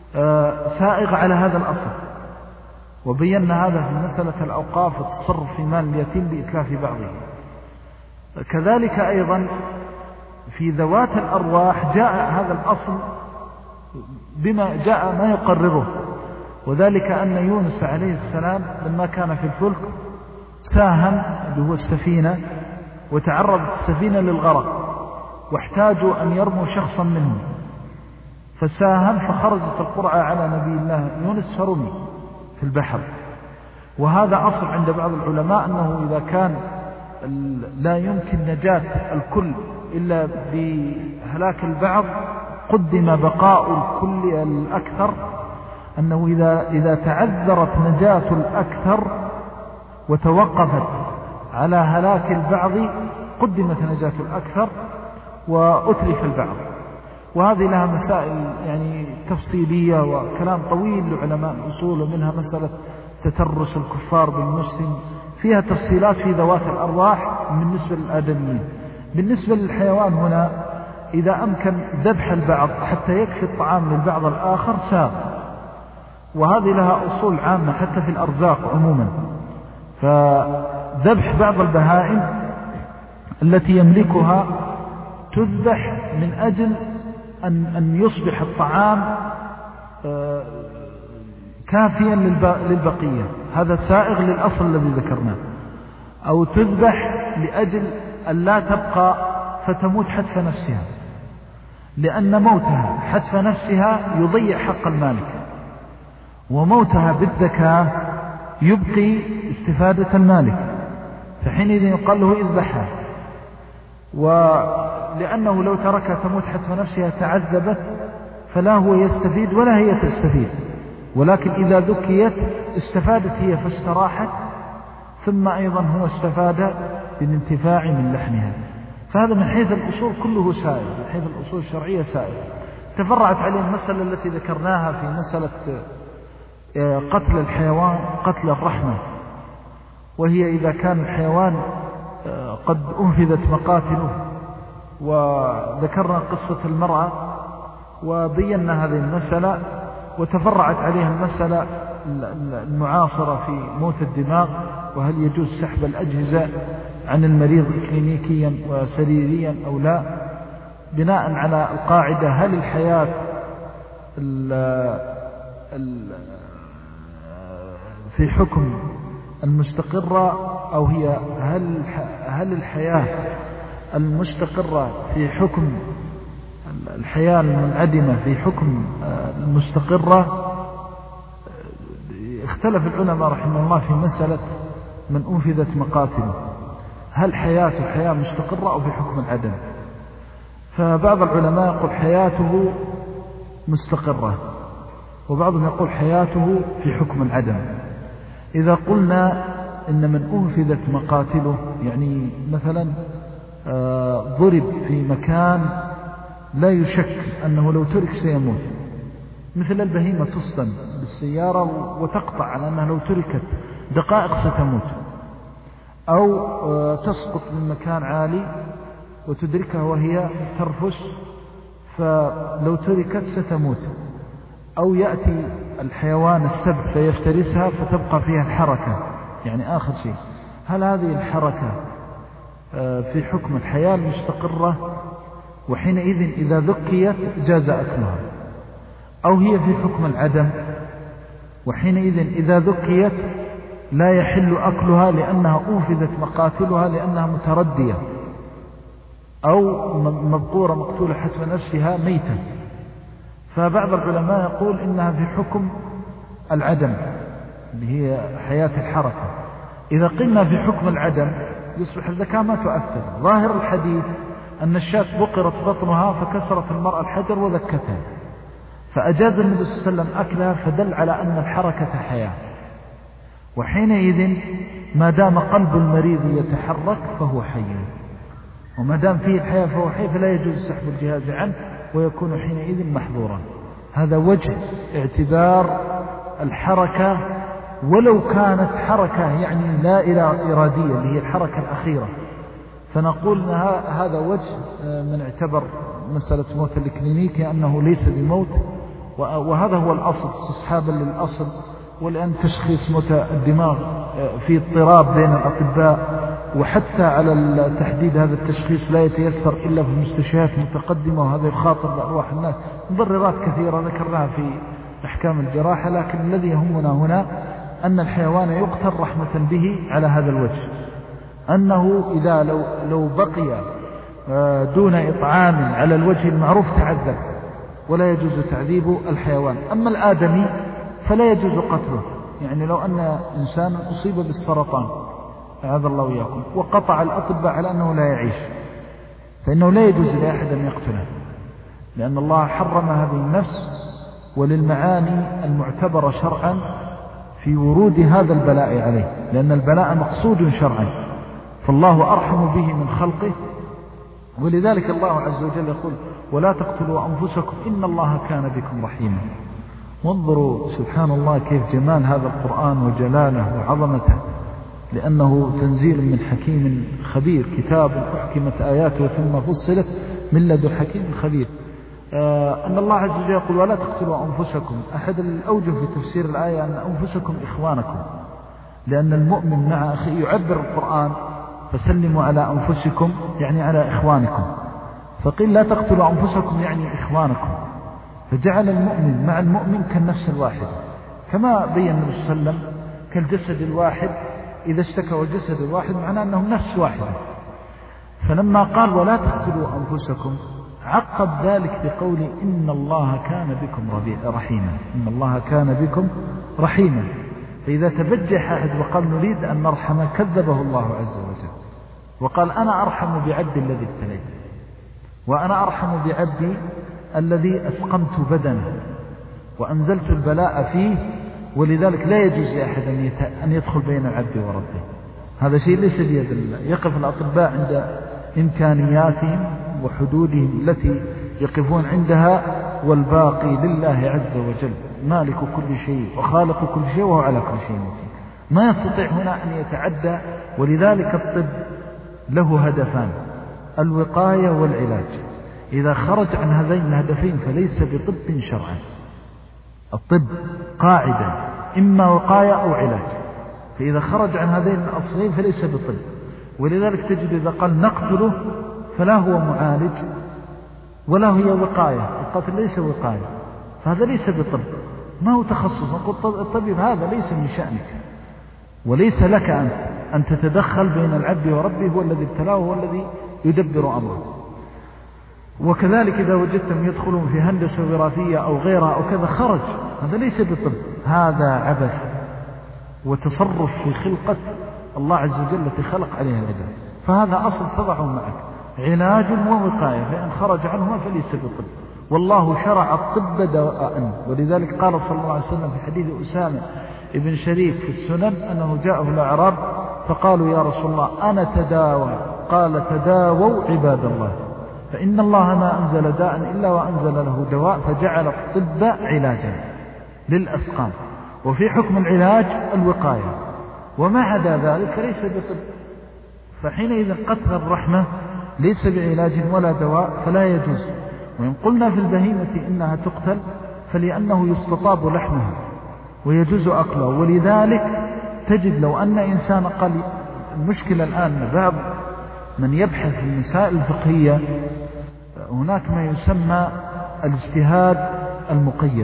سائغ على هذا الأصل، وبينا هذا في مسألة الأوقاف والتصرف في مال اليتيم بإتلاف بعضه. كذلك أيضا في ذوات الأرواح جاء هذا الأصل بما جاء ما يقرره، وذلك أن يونس عليه السلام لما كان في الفلك ساهم اللي هو السفينة، وتعرضت السفينة للغرق واحتاجوا أن يرموا شخصا منهم، فساهم فخرجت القرعة على نبي الله يونس فرمي في البحر. وهذا أصل عند بعض العلماء أنه إذا كان لا يمكن نجاة الكل إلا بهلاك البعض قدم بقاء الكل الأكثر، أنه إذا تعذرت نجاة الأكثر وتوقفت على هلاك البعض قدمت نجاة الأكثر وأتلف البعض. وهذه لها مسائل يعني تفصيلية وكلام طويل لعلماء الأصول، ومنها مسألة تترس الكفار بالمسلم، فيها تفصيلات في ذوات الأرواح بالنسبة للآدميين. بالنسبة للحيوان هنا إذا أمكن ذبح البعض حتى يكفي الطعام للبعض الآخر ساغ، وهذه لها أصول عامة حتى في الأرزاق عموما. فذبح بعض البهائم التي يملكها تذبح من أجل أن يصبح الطعام كافيا للبقية، هذا سائغ للأصل الذي ذكرناه. أو تذبح لأجل أن لا تبقى فتموت حتف نفسها، لأن موتها حتف نفسها يضيع حق المالك، وموتها بالذكاء يبقي استفادة المالك، فحينئذ يقال له اذبحها. ولأنه لو تركها تموت حتف نفسها تعذبت، فلا هو يستفيد ولا هي تستفيد، ولكن إذا ذكيت استفادت هي فاستراحت، ثم أيضا هو استفاد بالانتفاع من لحمها. فهذا من حيث الأصول كله سائل، من حيث الأصول الشرعية سائل. تفرعت عليه المسألة التي ذكرناها في مسألة قتل الحيوان قتل الرحمة، وهي إذا كان الحيوان قد أنفذت مقاتله. وذكرنا قصة المرأة وبينا هذه المسألة، وتفرعت عليها المسألة المعاصرة في موت الدماغ، وهل يجوز سحب الأجهزة عن المريض إكلينيكيا وسريريا أو لا، بناء على القاعدة هل الحياة في حكم المستقرة، أو هل الحياة المستقرة في حكم الحياة المنعدمة في حكم المستقرة. اختلف العلماء رحمه الله في مسألة من أنفذت مقاتله، هل حياته حياة مستقرة أو في حكم العدم؟ فبعض العلماء يقول حياته مستقرة، وبعضهم يقول حياته في حكم العدم. إذا قلنا إن من أنفذت مقاتله يعني مثلا ضرب في مكان لا يشك أنه لو ترك سيموت، مثل البهيمة تصطن بالسيارة وتقطع على أنها لو تركت دقائق ستموت، أو تسقط من مكان عالي وتدركها وهي ترفس فلو تركت ستموت، أو يأتي الحيوان السبع فيفترسها فتبقى فيها الحركة يعني آخر شيء، هل هذه الحركة في حكم الحياة المستقرة؟ وحينئذ إذا ذكيت جاز أكلها، أو هي في حكم العدم، وحينئذ إذا ذكيت لا يحل أكلها لأنها أنفذت مقاتلها لأنها متردية، أو مبقورة مقتولة حتف نفسها ميتة. فبعض العلماء يقول إنها في حكم العدم اللي هي حياة الحركة. إذا قلنا في حكم العدم يصبح الذكاء ما تؤثر. ظاهر الحديث أن الشاة بقرت بطنها فكسرت المرأة الحجر وذكتها، فأجاز النبي صلى الله عليه وسلم أكلها، فدل على أن الحركة حياة. وحينئذ ما دام قلب المريض يتحرك فهو حي، وما دام فيه الحياة فهو حي، فلا يجوز سحب الجهاز عنه ويكون حينئذ محظورا. هذا وجه اعتبار الحركة، ولو كانت حركة يعني لا إرادية اللي هي الحركة الأخيرة، فنقول هذا وجه من اعتبر مسألة موت الكلينيكي أنه ليس بموت، وهذا هو الأصل استصحابا للأصل. ولأن تشخيص الدماغ في اضطراب بين الأطباء، وحتى على تحديد هذا التشخيص لا يتيسر إلا في المستشفيات المتقدمة، وهذا يخاطر بأرواح الناس. مبررات كثيرة ذكرناها في أحكام الجراحة، لكن الذي يهمنا هنا أن الحيوان يقتل رحمة به على هذا الوجه، أنه إذا لو بقي دون إطعام على الوجه المعروف تعذب، ولا يجوز تعذيب الحيوان. أما الآدمي فلا يجوز قتله. يعني لو أن إنسان أصيب بالسرطان أعاذ الله وإياكم، وقطع الأطباء على أنه لا يعيش، فإنه لا يجوز لأحد أن يقتله، لأن الله حرم هذه النفس، وللمعاني المعتبرة شرعا في ورود هذا البلاء عليه، لأن البلاء مقصود شرعا، فالله أرحم به من خلقه. ولذلك الله عز وجل يقول: ولا تقتلوا أنفسكم إن الله كان بكم رحيما. وانظروا سبحان الله كيف جمال هذا القرآن وجلاله وعظمته، لأنه تنزيل من حكيم خبير، كتاب أحكمت آياته ثم فصلت من لدن حكيم خبير. أن الله عز وجل يقول: ولا تقتلوا أنفسكم. أحد الأوجه في تفسير الآية أن أنفسكم إخوانكم، لأن المؤمن مع أخيه يعبر القرآن: فسلموا على أنفسكم يعني على إخوانكم، فقيل لا تقتلوا أنفسكم يعني إخوانكم، فجعل المؤمن مع المؤمن كالنفس الواحد، كما بين النبي صلى الله عليه وسلم كالجسد الواحد، إذا اشتكى الجسد الواحد معناه أنهم نفس واحدة. فلما قال ولا تقتلوا أنفسكم عقب ذلك بقول إن الله كان بكم رحيما، إن الله كان بكم رحيما. فإذا تبجح أحد وقال نريد أن نرحم كذبه الله عز وجل، وقال أنا أرحم بعبدي الذي ابتليت، وأنا أرحم بعبدي الذي أسقمت بدنه وأنزلت البلاء فيه، ولذلك لا يجوز لأحد أن يدخل بين العبد وربه. هذا شيء ليس بيد الله. يقف الأطباء عند إمكانياتهم وحدودهم التي يقفون عندها، والباقي لله عز وجل، مالك كل شيء وخالق كل شيء وهو على كل شيء وكيل. ما يستطيع هنا أن يتعدى. ولذلك الطب له هدفان: الوقاية والعلاج. إذا خرج عن هذين الهدفين فليس بطب شرعا. الطب قاعدة إما وقاية أو علاج، فإذا خرج عن هذين الأصلين فليس بطب. ولذلك تجد إذا قال نقتله فلا هو معالج ولا هي وقاية، القتل ليس وقاية، فهذا ليس بطب، ما هو تخصص. نقول الطبيب هذا ليس من شأنك، وليس لك أن تتدخل بين العبد وربه، هو الذي ابتلاه وهو الذي يدبر أمره. وكذلك إذا وجدتم يدخلون في هندسة وراثية أو غيرها أو كذا خرج، هذا ليس بطب، هذا عبث وتصرف في خلقة الله عز وجل التي خلق عليها العباد. فهذا أصل تضعه معك، علاج ووقاية، فإن خرج عنهما فليس بطب. والله شرع الطب دواء. ولذلك قال صلى الله عليه وسلم في حديث أسامة ابن شريك في السنن أنه جاءه الأعراب فقالوا يا رسول الله أنا تداوى، قال تداووا عباد الله، فإن الله ما أنزل داء إلا وأنزل له دواء، فجعل الطب علاجا للأسقام، وفي حكم العلاج الوقاية، وما عدا ذلك فليس بطب. فحينئذ قتل الرحمة ليس بعلاج ولا دواء فلا يجوز. وإن قلنا في البهيمة إنها تقتل فلأنه يستطاب لحمها ويجوز أكله. ولذلك تجد لو أن إنسان قال المشكلة الآن بعض من يبحث في المسائل الفقهية هناك ما يسمى الاجتهاد المقيد،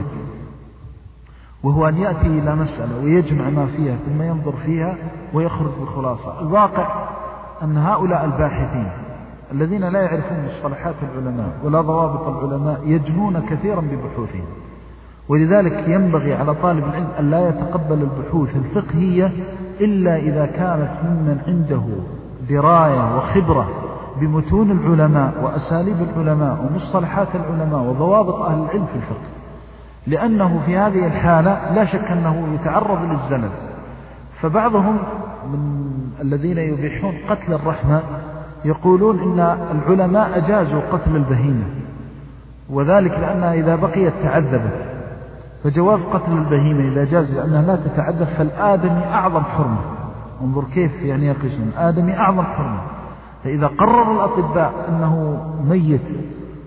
وهو أن يأتي إلى مسألة ويجمع ما فيها ثم ينظر فيها ويخرج بخلاصة. الواقع أن هؤلاء الباحثين الذين لا يعرفون مصطلحات العلماء ولا ضوابط العلماء يجنون كثيرا ببحوثهم. ولذلك ينبغي على طالب العلم أن لا يتقبل البحوث الفقهية إلا إذا كانت ممن عنده دراية وخبرة بمتون العلماء وأساليب العلماء ومصطلحات العلماء وضوابط أهل العلم في الفقه، لأنه في هذه الحالة لا شك أنه يتعرض للزلل. فبعضهم من الذين يبيحون قتل الرحمة يقولون إن العلماء أجازوا قتل البهيمة، وذلك لأنها إذا بقيت تعذبت، فجواز قتل البهيمة إذا جاز لأنها لا تتعذب، فالآدمي أعظم حرمة. انظر كيف يعني يقسم آدمي أعظم حرمة. فإذا قرر الأطباء أنه ميت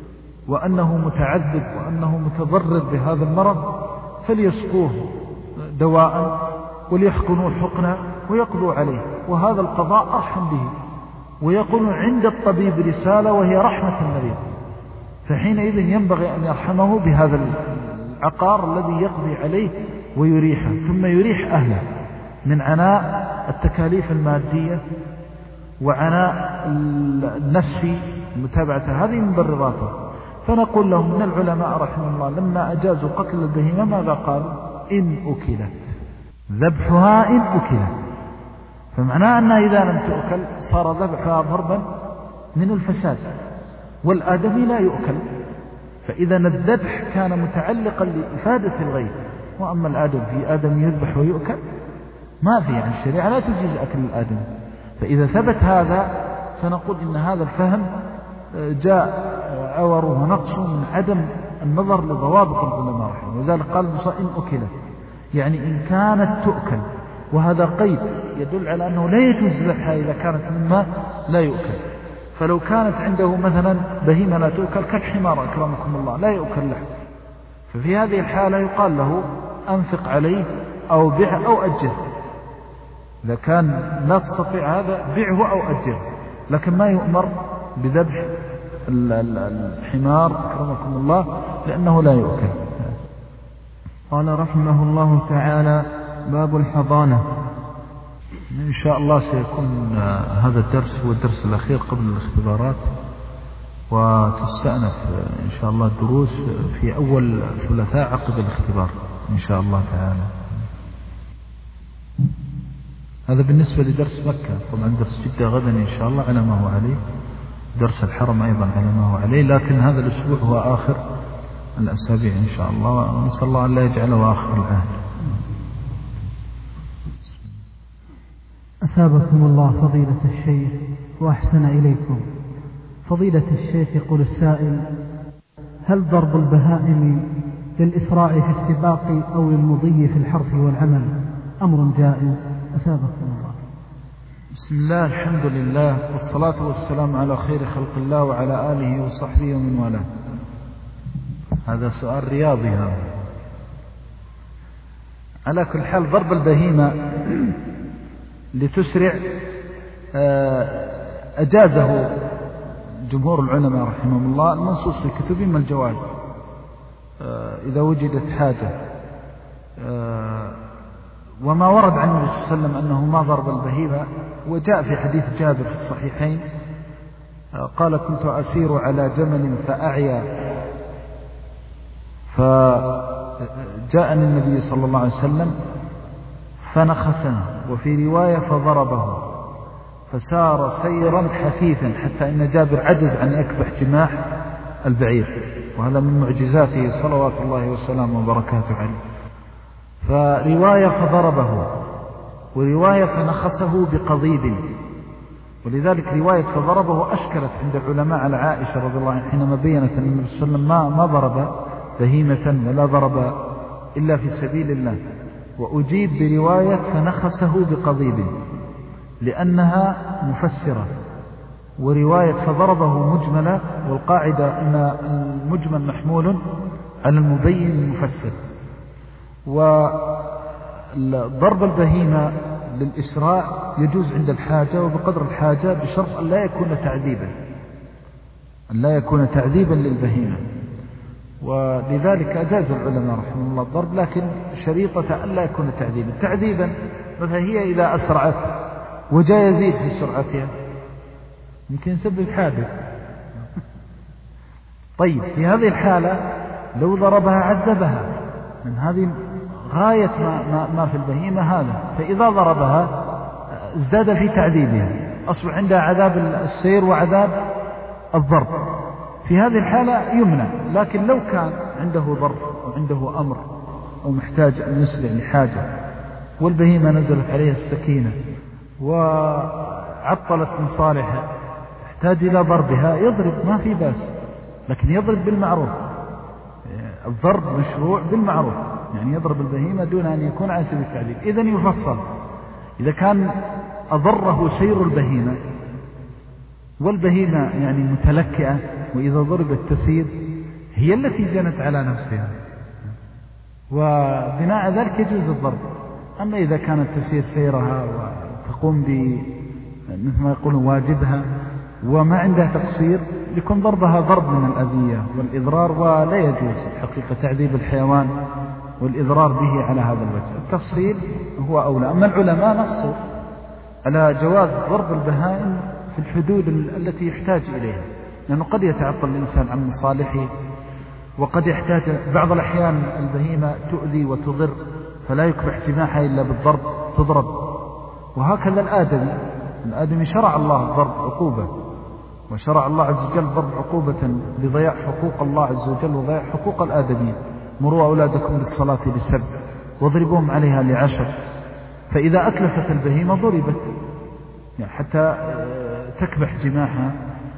وأنه متعذب وأنه متضرر بهذا المرض فليسقوه دواء وليحقنوا الحقنة ويقضوا عليه، وهذا القضاء أرحم به، ويقول عند الطبيب رسالة وهي رحمة المريض، فحينئذ ينبغي أن يرحمه بهذا العقار الذي يقضي عليه ويريحه، ثم يريح أهله من عناء التكاليف المادية وعناء النفسي متابعة هذه مبرراته. فنقول لهم من العلماء رحمه الله لما أجازوا قتل البهيمة ماذا قالوا؟ إن أكلت، ذبحها إن أكلت، فمعناه أنها إذا لم تؤكل صار ذبحها ضربا من الفساد، والآدمي لا يؤكل، فإذا الذبح كان متعلقا لإفادة الغير، وأما الآدم في آدم يذبح ويؤكل ما في، يعني الشريعة لا تجيز أكل الآدم. فإذا ثبت هذا فنقول إن هذا الفهم جاء عوره ونقصه من عدم النظر لضوابط العلماء رحمه الله. لذلك قال إن أكلت يعني إن كانت تؤكل، وهذا قيد يدل على أنه لا يجوز ذبحها إذا كانت مما لا يؤكل. فلو كانت عنده مثلا بهيمة لا تؤكل كالحمار أكرمكم الله لا يؤكل لحم، ففي هذه الحالة يقال له أنفق عليه أو بيعه أو أجره، إذا كان لا تستطيع هذا بيعه أو أجره، لكن ما يؤمر بذبح الحمار أكرمكم الله لأنه لا يؤكل. قال رحمه الله تعالى: باب الحضانة. إن شاء الله سيكون هذا الدرس هو الدرس الأخير قبل الاختبارات، وتستأنف إن شاء الله الدروس في أول ثلاثاء عقب الاختبار إن شاء الله تعالى. هذا بالنسبة لدرس مكة. طبعا درس جدة غدا إن شاء الله على ما هو عليه، درس الحرم أيضا على ما هو عليه، لكن هذا الأسبوع هو آخر الأسابيع إن شاء الله، ونسأل الله أن لا يجعله آخر العهد. أثابكم الله فضيلة الشيخ وأحسن إليكم. فضيلة الشيخ يقول السائل: هل ضرب البهائم للإسراع في السباق أو المضي في الحرث والعمل أمر جائز؟ أثابكم الله. بسم الله، الحمد لله، والصلاة والسلام على خير خلق الله وعلى آله وصحبه ومن والاه. هذا سؤال رياضي هذا. على كل حال ضرب البهيمة لتسرع أجازه جمهور العلماء رحمهم الله، المنصوص في كتبهم الجواز إذا وجدت حاجة، وما ورد عن النبي صلى الله عليه وسلم أنه ما ضرب البهيمة، وجاء في حديث جابر في الصحيحين قال: كنت أسير على جمل فأعيا، فجاءني النبي صلى الله عليه وسلم فنخسني، وفي رواية فضربه، فسار سيرا حثيثا حتى إن جابر عجز عن يكبح جماح البعير، وهذا من معجزاته صلوات الله وسلامه وبركاته عليه. فرواية فضربه، ورواية فنخسه بقضيب، ولذلك رواية فضربه أشكلت عند العلماء على عائشة رضي الله عنها حينما بينت أن النبي صلى الله عليه وسلم ما ضرب بهيمة ولا ضرب إلا في سبيل الله، وأجيب برواية فنخسه بقضيب لأنها مفسرة، ورواية فضربه مجملة، والقاعدة أن المجمل محمول على المبين المفسر. وضرب البهيمة للإسراع يجوز عند الحاجة وبقدر الحاجة، بشرط أن لا يكون تعذيبا، أن لا يكون تعذيبا للبهيمة، ولذلك أجاز العلماء رحمه الله الضرب، لكن شريطة أن لا يكون تعذيبا. تعذيبا مثلا هي إذا أسرعت وجاء يزيد في سرعتها يمكن يسبب حادث. طيب في هذه الحالة لو ضربها عذبها، من هذه غاية ما في البهيمة هذا، فإذا ضربها ازداد في تعذيبها، أصبح عندها عذاب السير وعذاب الضرب، في هذه الحالة يمنع. لكن لو كان عنده ضرب أو عنده أمر أو محتاج أن يسرع لحاجة، والبهيمة نزلت عليها السكينة وعطلت من صالحها، يحتاج إلى ضربها، يضرب ما في بأس، لكن يضرب بالمعروف. الضرب مشروع بالمعروف، يعني يضرب البهيمة دون أن يكون على سبيل التعذيب. إذن يفصل إذا كان أضره سير البهيمة والبهيمة يعني متلكئة، وإذا ضربت تسير، هي التي جنت على نفسها، وبناء ذلك يجوز الضرب. أما إذا كانت تسير سيرها وتقوم مثل ما يقولون واجبها وما عندها تقصير، يكون ضربها ضرب من الأذية والإضرار، ولا يجوز حقيقة تعذيب الحيوان والإضرار به على هذا الوجه. التفصيل هو أولى. أما العلماء نصوا على جواز ضرب البهائم في الحدود التي يحتاج إليها، لأنه قد يتعطل الإنسان عن مصالحه، وقد يحتاج بعض الأحيان البهيمة تؤذي وتضر، فلا يكبح جماحها إلا بالضرب، تضرب. وهكذا الآدمي شرع الله الضرب عقوبة، وشرع الله عز وجل ضرب عقوبة لضياع حقوق الله عز وجل وضياع حقوق الآدمين. مروا أولادكم بالصلاة ل7 واضربوهم عليها ل10. فإذا أتلفت البهيمة ضربت يعني حتى تكبح جماحها.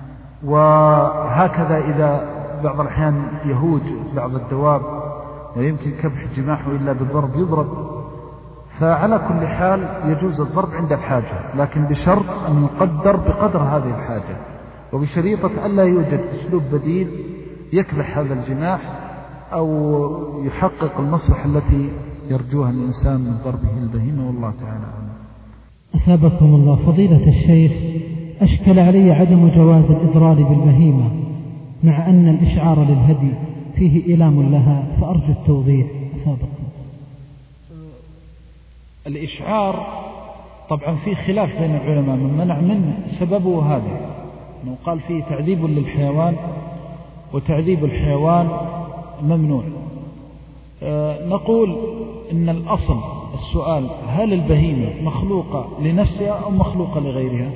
وهكذا إذا بعض الأحيان يهوج بعض الدواب ويمكن كبح جماحه إلا بالضرب يضرب. فعلى كل حال يجوز الضرب عند الحاجة، لكن بشرط أن يقدر بقدر هذه الحاجة، وبشريطة ألا يوجد أسلوب بديل يكبح هذا الجماح أو يحقق المصلحة التي يرجوها الإنسان من ضربه البهيمة. والله تعالى أعلم. أثابكم الله. فضيلة الشيخ، أشكل علي عدم جواز الإضرار بالبهيمة مع أن الإشعار للهدي فيه إيلام لها، فأرجو التوضيح. أثابكم. الإشعار طبعا في خلاف بين العلماء، من منع منه سببه هذا، أنه قال فيه تعذيب للحيوان، وتعذيب الحيوان ممنوع. نقول إن الأصل السؤال: هل البهيمة مخلوقة لنفسها أو مخلوقة لغيرها؟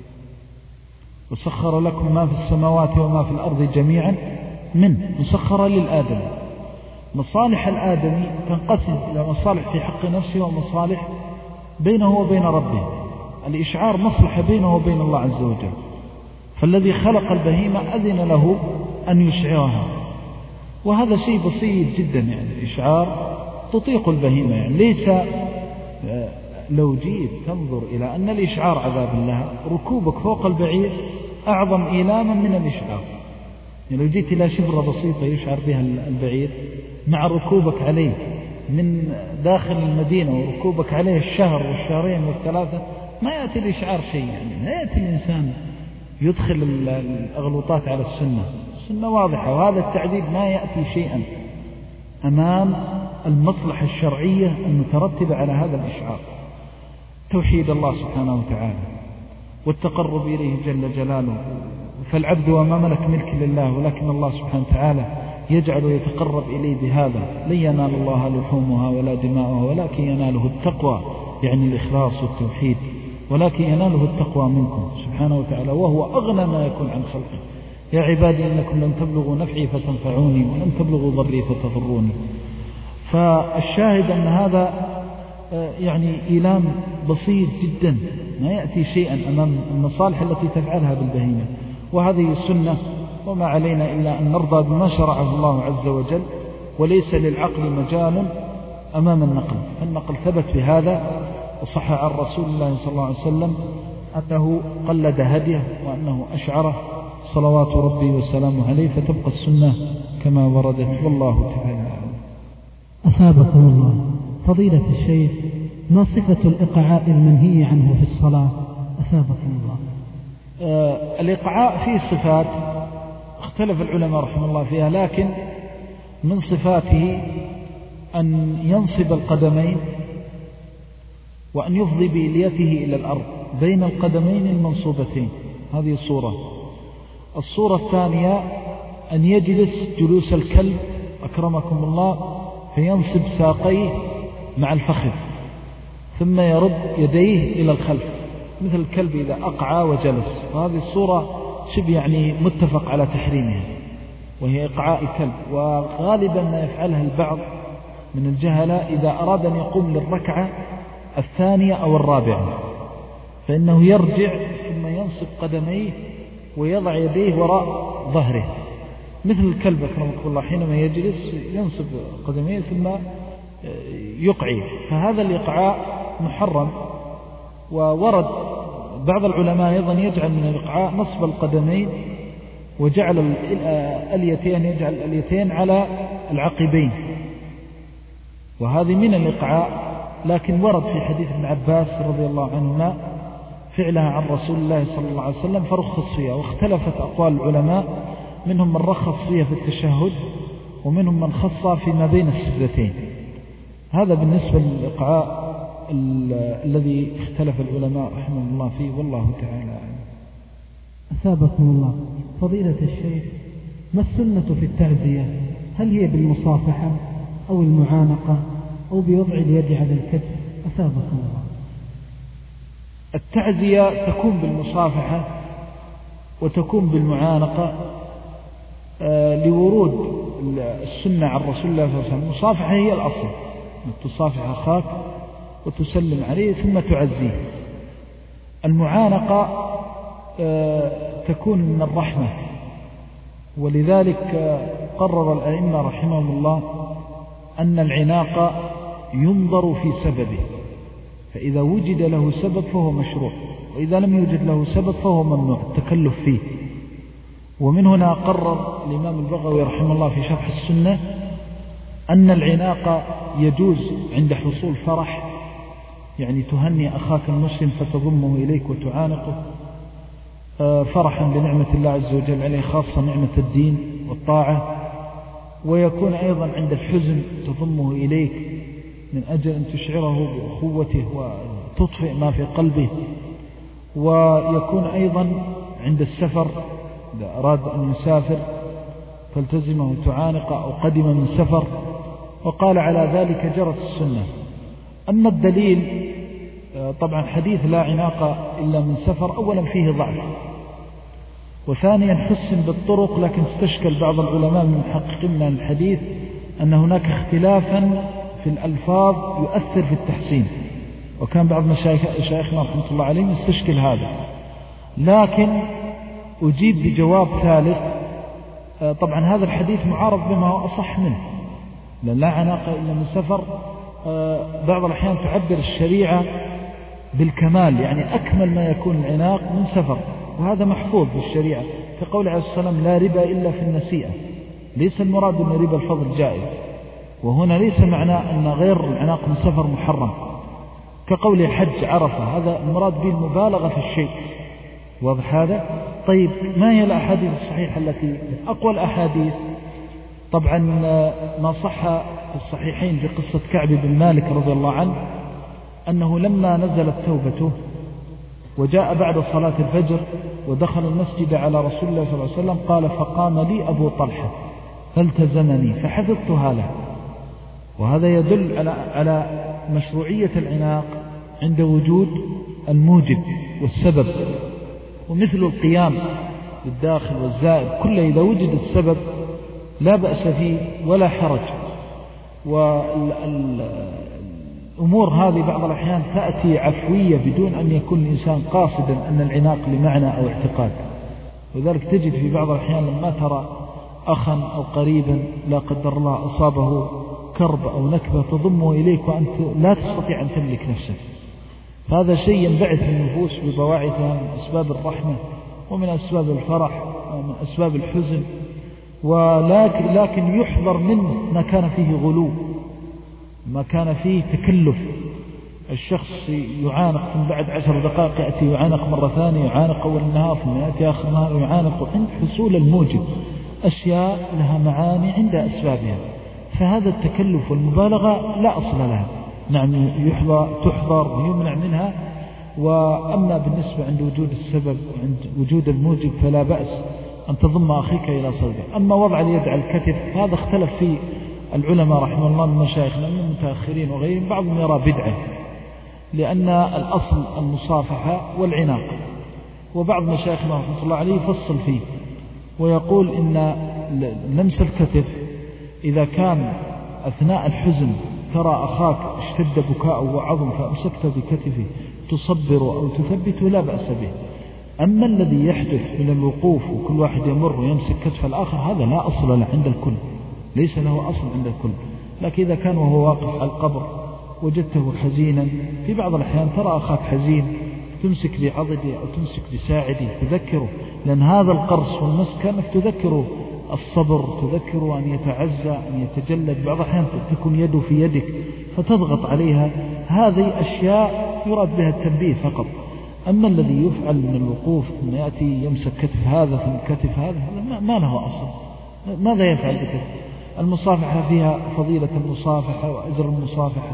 وسخر لكم ما في السماوات وما في الأرض جميعا منه، مسخرة للآدم. مصالح الآدمي تنقسم إلى مصالح في حق نفسه ومصالح بينه وبين ربه. الإشعار مصلحة بينه وبين الله عز وجل، فالذي خلق البهيمة أذن له أن يشعرها، وهذا شيء بسيط جدا. يعني الإشعار تطيق البهيمة، يعني ليس لو جيت تنظر إلى أن الإشعار عذاب لها، ركوبك فوق البعير أعظم إيلاما من الإشعار. يعني لو جيت إلى شبرة بسيطة يشعر بها البعير مع ركوبك عليه من داخل المدينة وركوبك عليه الشهر والشهرين والثلاثة، ما يأتي الإشعار شيء. يعني ما يأتي الإنسان يدخل الأغلوطات على السنة واضحة. وهذا التعذيب ما يأتي شيئا أمام المصلحة الشرعية المترتبة على هذا الإشعار: توحيد الله سبحانه وتعالى والتقرب إليه جل جلاله. فالعبد وما ملك ملك لله، ولكن الله سبحانه وتعالى يجعل يتقرب إليه بهذا: لن ينال الله لحومها ولا دماؤها ولكن يناله التقوى، يعني الإخلاص والتوحيد. ولكن يناله التقوى منكم سبحانه وتعالى، وهو أغنى ما يكون عن خلقه. يا عبادي إنكم لن تبلغوا نفعي فتنفعوني ولن تبلغوا ضري فتضروني. فالشاهد أن هذا يعني إيلام بسيط جدا، ما يأتي شيئا أمام المصالح التي تفعلها بالبهيمة. وهذه السنة، وما علينا إلا أن نرضى بما شرعه الله عز وجل، وليس للعقل مجال أمام النقل. النقل ثبت بهذا، وصح عن رسول الله صلى الله عليه وسلم أنه قلد هديه وأنه أشعره صلوات ربي وسلامه عليه، فتبقى السنة كما وردت. والله تعالى أعلم. أثابكم الله. فضيلة الشيخ، ما صفة الإقعاء المنهي عنه في الصلاة؟ أثابكم الله. الإقعاء فيه صفات اختلف العلماء رحمه الله فيها، لكن من صفاته أن ينصب القدمين وأن يفضي بإليته إلى الأرض بين القدمين المنصوبتين. هذه صورة. الصورة الثانية أن يجلس جلوس الكلب أكرمكم الله، فينصب ساقيه مع الفخذ ثم يرد يديه إلى الخلف مثل الكلب إذا أقعى وجلس. وهذه الصورة شبه يعني متفق على تحريمها، وهي إقعاء الكلب. وغالبا ما يفعلها البعض من الجهلة إذا أراد أن يقوم للركعة الثانية أو الرابعة، فإنه يرجع ثم ينصب قدميه ويضع يديه وراء ظهره مثل الكلب أكرمكم الله، حينما يجلس ينصب قدميه ثم يقعي. فهذا الإقعاء محرم. وورد بعض العلماء أيضا يجعل من الإقعاء نصب القدمين وجعل الأليتين يجعل الأليتين على العقبين، وهذه من الإقعاء، لكن ورد في حديث ابن عباس رضي الله عنهما فعلها عن رسول الله صلى الله عليه وسلم فرخص فيها. واختلفت أقوال العلماء، منهم من رخص فيها في التشهد، ومنهم من خص فيما بين السجدتين. هذا بالنسبة للإقعاء الذي اختلف العلماء رحمه الله فيه، والله تعالى أعلم. أثابكم الله. فضيلة الشيخ، ما السنة في التعزية؟ هل هي بالمصافحة أو المعانقة أو بوضع اليد على الكتف؟ أثابكم الله. التعزية تكون بالمصافحة وتكون بالمعانقة لورود السنة عن رسول الله صلى الله عليه وسلم. المصافحة هي الأصل، تصافح أخاك وتسلم عليه ثم تعزيه. المعانقة تكون من الرحمة، ولذلك قرر الأئمة رحمهم الله أن العناق ينظر في سببه، فإذا وجد له سبب فهو مشروع، وإذا لم يوجد له سبب فهو ممنوع التكلف فيه. ومن هنا قرر الإمام البغوي رحمه الله في شرح السنة أن العناق يجوز عند حصول فرح، يعني تهني أخاك المسلم فتضمه إليك وتعانقه فرحا بنعمة الله عز وجل عليه، خاصة نعمة الدين والطاعة. ويكون أيضا عند الحزن تضمه إليك من أجل أن تشعره بأخوته وتطفئ ما في قلبه. ويكون أيضا عند السفر، إذا أراد أن يسافر فالتزمه تعانقه أو قدم من سفر، وقال على ذلك جرت السنة. أما الدليل طبعا حديث لا عناق إلا من سفر أولا فيه ضعف، وثانيا حسن بالطرق، لكن استشكل بعض العلماء من محققين من الحديث أن هناك اختلافا في الألفاظ يؤثر في التحسين، وكان بعض مشايخنا رحمة الله عليهم يستشكل هذا. لكن أجيب بجواب ثالث، طبعا هذا الحديث معارض بما هو أصح منه، لأن لا عناق إلا من سفر بعض الأحيان تعبر الشريعة بالكمال، يعني أكمل ما يكون العناق من سفر، وهذا محفوظ في الشريعة، كقول عليه الصلاة والسلام لا ربا إلا في النسيئة. ليس المراد أن ربا الفضل جائز، وهنا ليس معناه أن غير العناق من سفر محرم، كقول حج عرفة، هذا المراد به المبالغة في الشيء. واضح هذا؟ طيب ما هي الأحاديث الصحيحة التي أقوى الأحاديث؟ طبعا ما صح في الصحيحين في قصة كعب بن مالك رضي الله عنه أنه لما نزلت توبته وجاء بعد صلاة الفجر ودخل المسجد على رسول الله صلى الله عليه وسلم، قال فقام لي أبو طلحة فالتزمني فحفظتها له. وهذا يدل على مشروعية العناق عند وجود الموجب والسبب، ومثل القيام للداخل والزائد كله إذا وجد السبب لا بأس فيه ولا حرج. والأمور هذه بعض الأحيان تأتي عفوية بدون أن يكون الإنسان قاصدا أن العناق لمعنى أو اعتقاد، وذلك تجد في بعض الأحيان لما ترى أخا أو قريبا لا قدر الله أصابه كرب أو نكبة تضمه إليك وأنت لا تستطيع أن تملك نفسك، فهذا شيء ينبعث النفوس ببواعثها من أسباب الرحمة ومن أسباب الفرح ومن أسباب الحزن. ولكن يحذر منه ما كان فيه غلو، ما كان فيه تكلف. الشخص يعانق ثم بعد 10 دقائق يأتي يعانق مرة ثانية، يعانق أول النهار ثم يأتي آخر النهار يعانق، عند حصول الموجب أشياء لها معاني عند أسبابها، فهذا التكلف والمبالغة لا أصل لها. نعم تحذر ويمنع منها. وأما بالنسبة عند وجود السبب وعند وجود الموجب فلا بأس أن تضم أخيك إلى صلبه. أما وضع اليد على الكتف هذا اختلف فيه العلماء رحمه الله من مشايخنا من المتأخرين وغيرهم، بعضهم يرى بدعة لأن الأصل المصافحة والعناق، وبعض مشايخنا رحمه الله عليه يفصل فيه ويقول إن لمس الكتف إذا كان أثناء الحزن ترى أخاك اشتد بكاءه وعظم فأمسكت بكتفه تصبر أو تثبته لا بأس به. أما الذي يحدث من الوقوف وكل واحد يمر ويمسك كتف الآخر هذا لا أصل له عند الكل، ليس له أصل عند الكل. لكن إذا كان وهو واقف على القبر وجدته حزينا، في بعض الأحيان ترى أخاك حزين تمسك بعضده أو تمسك بساعده تذكره، لأن هذا القرص والمس كأنك تذكره الصبر، تذكره أن يتعزى، أن يتجلد. بعض الأحيان تكون يده في يدك فتضغط عليها. هذه أشياء يراد بها التنبيه فقط. أما الذي يفعل من الوقوف أن يأتي يمسك كتف هذا ثم كتف هذا ما له أصل. ماذا يفعل بكتف؟ المصافحة فيها فضيلة المصافحة وأجر المصافحة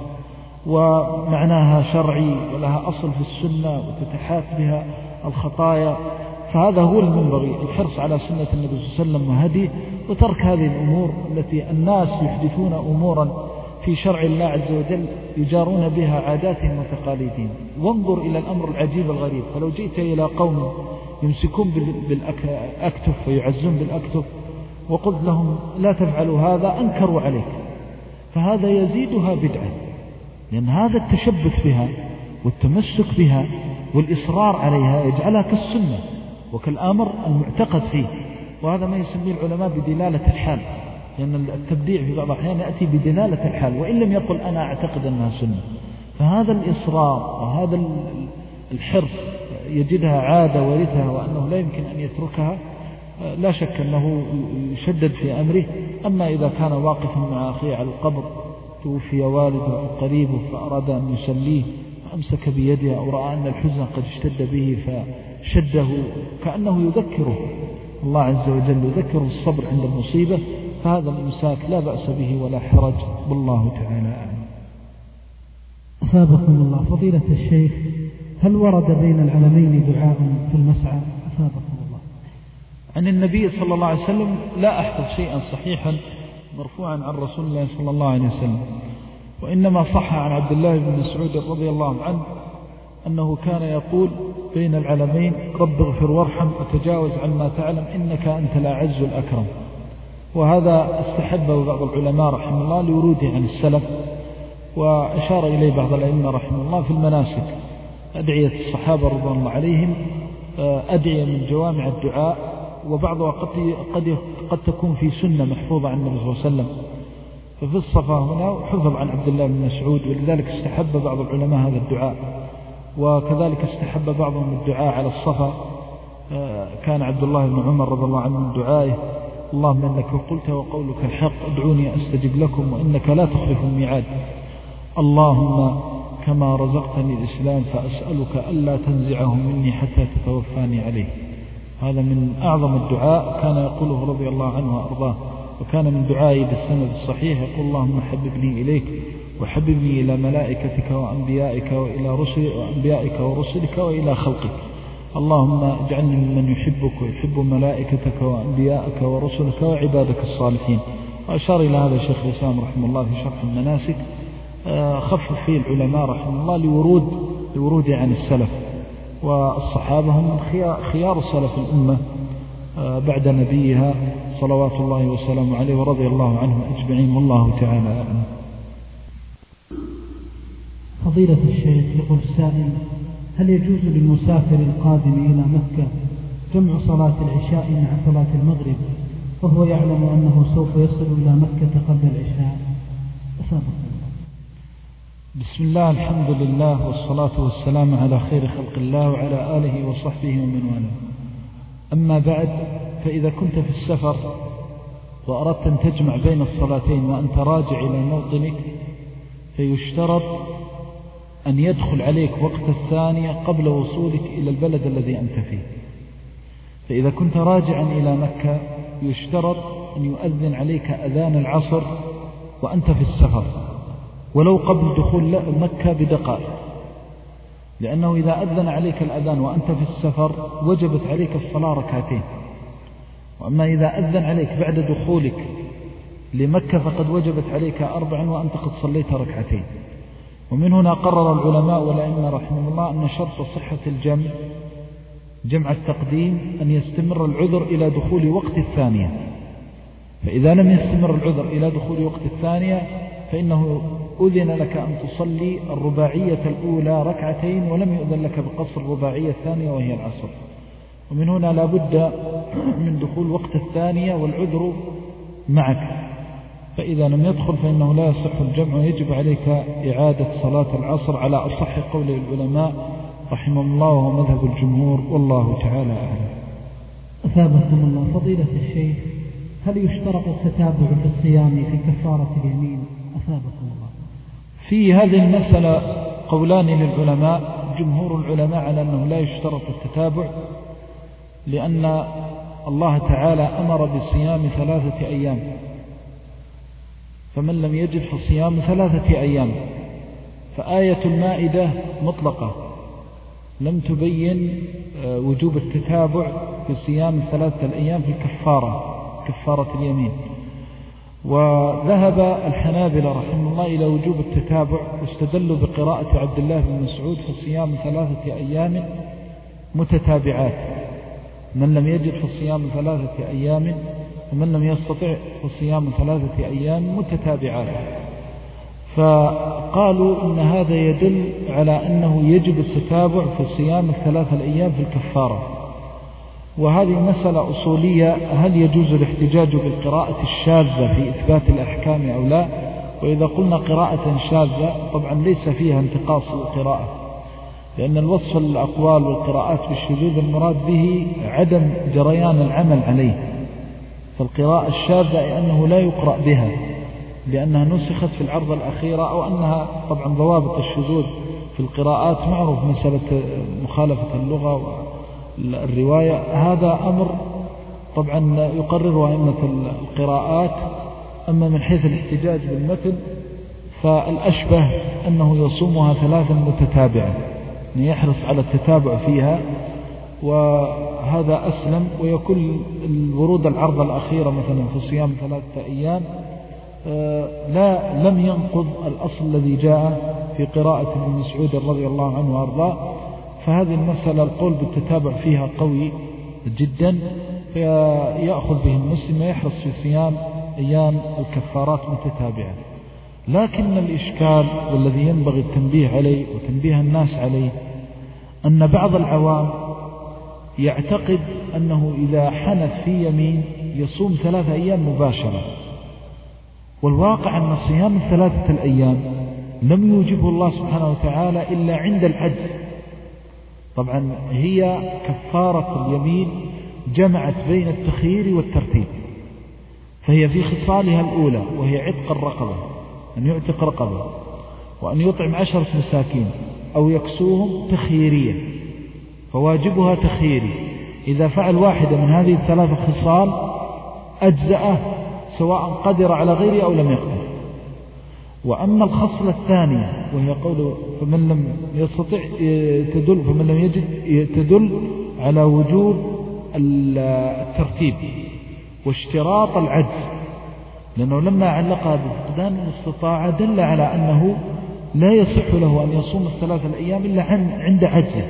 ومعناها شرعي ولها أصل في السنة وتتحات بها الخطايا. فهذا هو المنبغي، الحرص على سنة النبي صلى الله عليه وسلم وهديه، وترك هذه الأمور التي الناس يحدثون أمورا في شرع الله عز وجل يجارون بها عاداتهم وتقاليدهم. وانظر إلى الأمر العجيب الغريب. فلو جئت إلى قوم يمسكون بالأكتف ويعزون بالأكتف وقلت لهم لا تفعلوا هذا أنكروا عليك، فهذا يزيدها بدعة، لأن هذا التشبث بها والتمسك بها والإصرار عليها يجعلها كالسنة وكالأمر المعتقد فيه. وهذا ما يسميه العلماء بدلالة الحال، لأن التبديع في بعض الأحيان يأتي بدلالة الحال وإن لم يقل أنا أعتقد أنها سنة. فهذا الإصرار وهذا الحرص يجدها عادة ورثها وأنه لا يمكن أن يتركها، لا شك أنه يشدد في أمره. أما إذا كان واقفا مع أخيه على القبر، توفي والده أو قريبه فأراد أن يسليه فأمسك بيده أو رأى أن الحزن قد اشتد به فشده كأنه يذكره الله عز وجل، يذكره الصبر عند المصيبة، فهذا الإمساك لا بأس به ولا حرج، والله تعالى أعلم. أثابكم الله. فضيلة الشيخ، هل ورد بين العلمين دعاء في المسعى؟ أثابكم الله. عن النبي صلى الله عليه وسلم لا أحفظ شيئا صحيحا مرفوعا عن رسول الله صلى الله عليه وسلم، وإنما صح عن عبد الله بن مسعود رضي الله عنه أنه كان يقول بين العلمين رب اغفر وارحم وتجاوز عما تعلم إنك أنت الأعز الأكرم. وهذا استحبه بعض العلماء رحمه الله لوروده عن السلف، وأشار إليه بعض الأئمة رحمه الله في المناسك. أدعية الصحابة رضوان الله عليهم أدعية من جوامع الدعاء، وبعضها قد تكون في سنة محفوظة عن النبي صلى الله عليه وسلم. ففي الصفا هنا حفظ عن عبد الله بن مسعود، ولذلك استحب بعض العلماء هذا الدعاء. وكذلك استحب بعضهم الدعاء على الصفا. كان عبد الله بن عمر رضي الله عنه من دعائه اللهم إنك قلت وقولك الحق ادعوني أستجب لكم وإنك لا تخلف الميعاد، اللهم كما رزقتني الإسلام فأسألك ألا تنزعه مني حتى تتوفاني عليه. هذا من أعظم الدعاء كان يقوله رضي الله عنه وأرضاه. وكان من دعائي بالسند الصحيح يقول اللهم حببني إليك وحببني إلى ملائكتك وأنبيائك وأنبيائك ورسلك وإلى خلقك، اللهم اجعلني ممن يحبك ويحب ملائكتك وأنبيائك ورسلك وعبادك الصالحين. وأشار إلى هذا الشيخ الإسلام رحمه الله في شرح المناسك، خفف فيه العلماء رحمه الله لورود عن السلف، والصحابة هم من خيار سلف الأمة بعد نبيها صلوات الله وسلامه عليه ورضي الله عنهم أجمعين، والله تعالى أعلم. فضيلة الشيخ، يقول السائل: هل يجوز للمسافر القادم إلى مكة جمع صلاة العشاء مع صلاة المغرب وهو يعلم أنه سوف يصل إلى مكة قبل العشاء؟ بسم الله، الحمد لله والصلاة والسلام على خير خلق الله وعلى آله وصحبه ومن والاه. أما بعد، فإذا كنت في السفر وأردت أن تجمع بين الصلاتين وأنت راجع إلى موطنك، فيشترط أن يدخل عليك وقت الثانية قبل وصولك إلى البلد الذي أنت فيه. فإذا كنت راجعا إلى مكة يشترط أن يؤذن عليك أذان العصر وأنت في السفر، ولو قبل دخول مكة بدقائق، لأنه إذا أذن عليك الأذان وأنت في السفر وجبت عليك الصلاة ركعتين. وأما إذا أذن عليك بعد دخولك لمكة فقد وجبت عليك 4 وأنت قد صليت ركعتين. ومن هنا قرر العلماء والأئمة رحمه الله أن شرط صحة جمع التقديم أن يستمر العذر إلى دخول وقت الثانية. فإذا لم يستمر العذر إلى دخول وقت الثانية فإنه أذن لك أن تصلي الرباعية الأولى ركعتين، ولم يؤذن لك بقصر الرباعية الثانية وهي العصر. ومن هنا لا بد من دخول وقت الثانية والعذر معك. فإذا لم يدخل فإنه لا يصح الجمع، ويجب عليك إعادة صلاة العصر على أصح قول العلماء رحمه الله ومذهب الجمهور، والله تعالى أعلم. أثابكم الله. فضيلة الشيخ، هل يشترط التتابع في الصيام في كفارة اليمين؟ أثابكم الله. في هذه المسألة قولان للعلماء. جمهور العلماء على أنه لا يشترط التتابع، لأن الله تعالى أمر بصيام 3 أيام، فمن لم يجد فصيام 3 أيام. فآية المائدة مطلقة لم تبين وجوب التتابع في صيام 3 الأيام في كفارة اليمين. وذهب الحنابلة رحمه الله إلى وجوب التتابع، واستدلوا بقراءة عبد الله بن مسعود في صيام 3 أيام متتابعات. من لم يجد فصيام 3 أيام، ومن لم يستطع فصيام 3 أيام متتابعات. فقالوا إن هذا يدل على أنه يجب التتابع في صيام 3 الأيام في الكفارة. وهذه مسألة أصولية، هل يجوز الاحتجاج بالقراءة الشاذة في إثبات الأحكام أو لا؟ وإذا قلنا قراءة شاذة طبعا ليس فيها انتقاص القراءة، لأن الوصف الأقوال والقراءات بالشذوذ المراد به عدم جريان العمل عليه. فالقراءة الشاذة أنه لا يقرأ بها لأنها نسخت في العرض الأخيرة، أو أنها طبعا ضوابط الشذوذ في القراءات معروف، مسألة مخالفة اللغة والرواية. هذا أمر طبعا يقرره أئمة القراءات. أما من حيث الاحتجاج بالمتن فالأشبه أنه يصومها 3 متتابعة، يحرص على التتابع فيها، وهذا أسلم. ويكون الورود العرض الأخيرة مثلا في صيام 3 أيام لم ينقض الأصل الذي جاء في قراءة ابن مسعود رضي الله عنه وأرضاه. فهذه المسألة القول بالتتابع فيها قوي جدا، فيأخذ به المسلم ويحرص في صيام أيام الكفارات متتابعة. لكن الإشكال والذي ينبغي التنبيه عليه وتنبيه الناس عليه أن بعض العوام يعتقد أنه إذا حنث في يمين يصوم 3 أيام مباشرة، والواقع أن صيام 3 الأيام لم يوجبه الله سبحانه وتعالى إلا عند العجز. طبعا هي كفارة اليمين جمعت بين التخيير والترتيب، فهي في خصالها الأولى وهي عتق الرقبة، أن يعتق رقبة، وأن يطعم 10 مساكين أو يكسوهم تخييرية، فواجبها تخييري. إذا فعل واحدة من هذه ال3 خصال أجزأه سواء قدر على غيره أو لم يقدر. وأما الخصلة الثانية وهي قوله فمن لم يستطع فمن لم يجد تدل على وجوب الترتيب واشتراط العجز، لأنه لما علقها بفقدان الاستطاعة دل على أنه لا يصح له أن يصوم 3 الأيام إلا عند عجزه.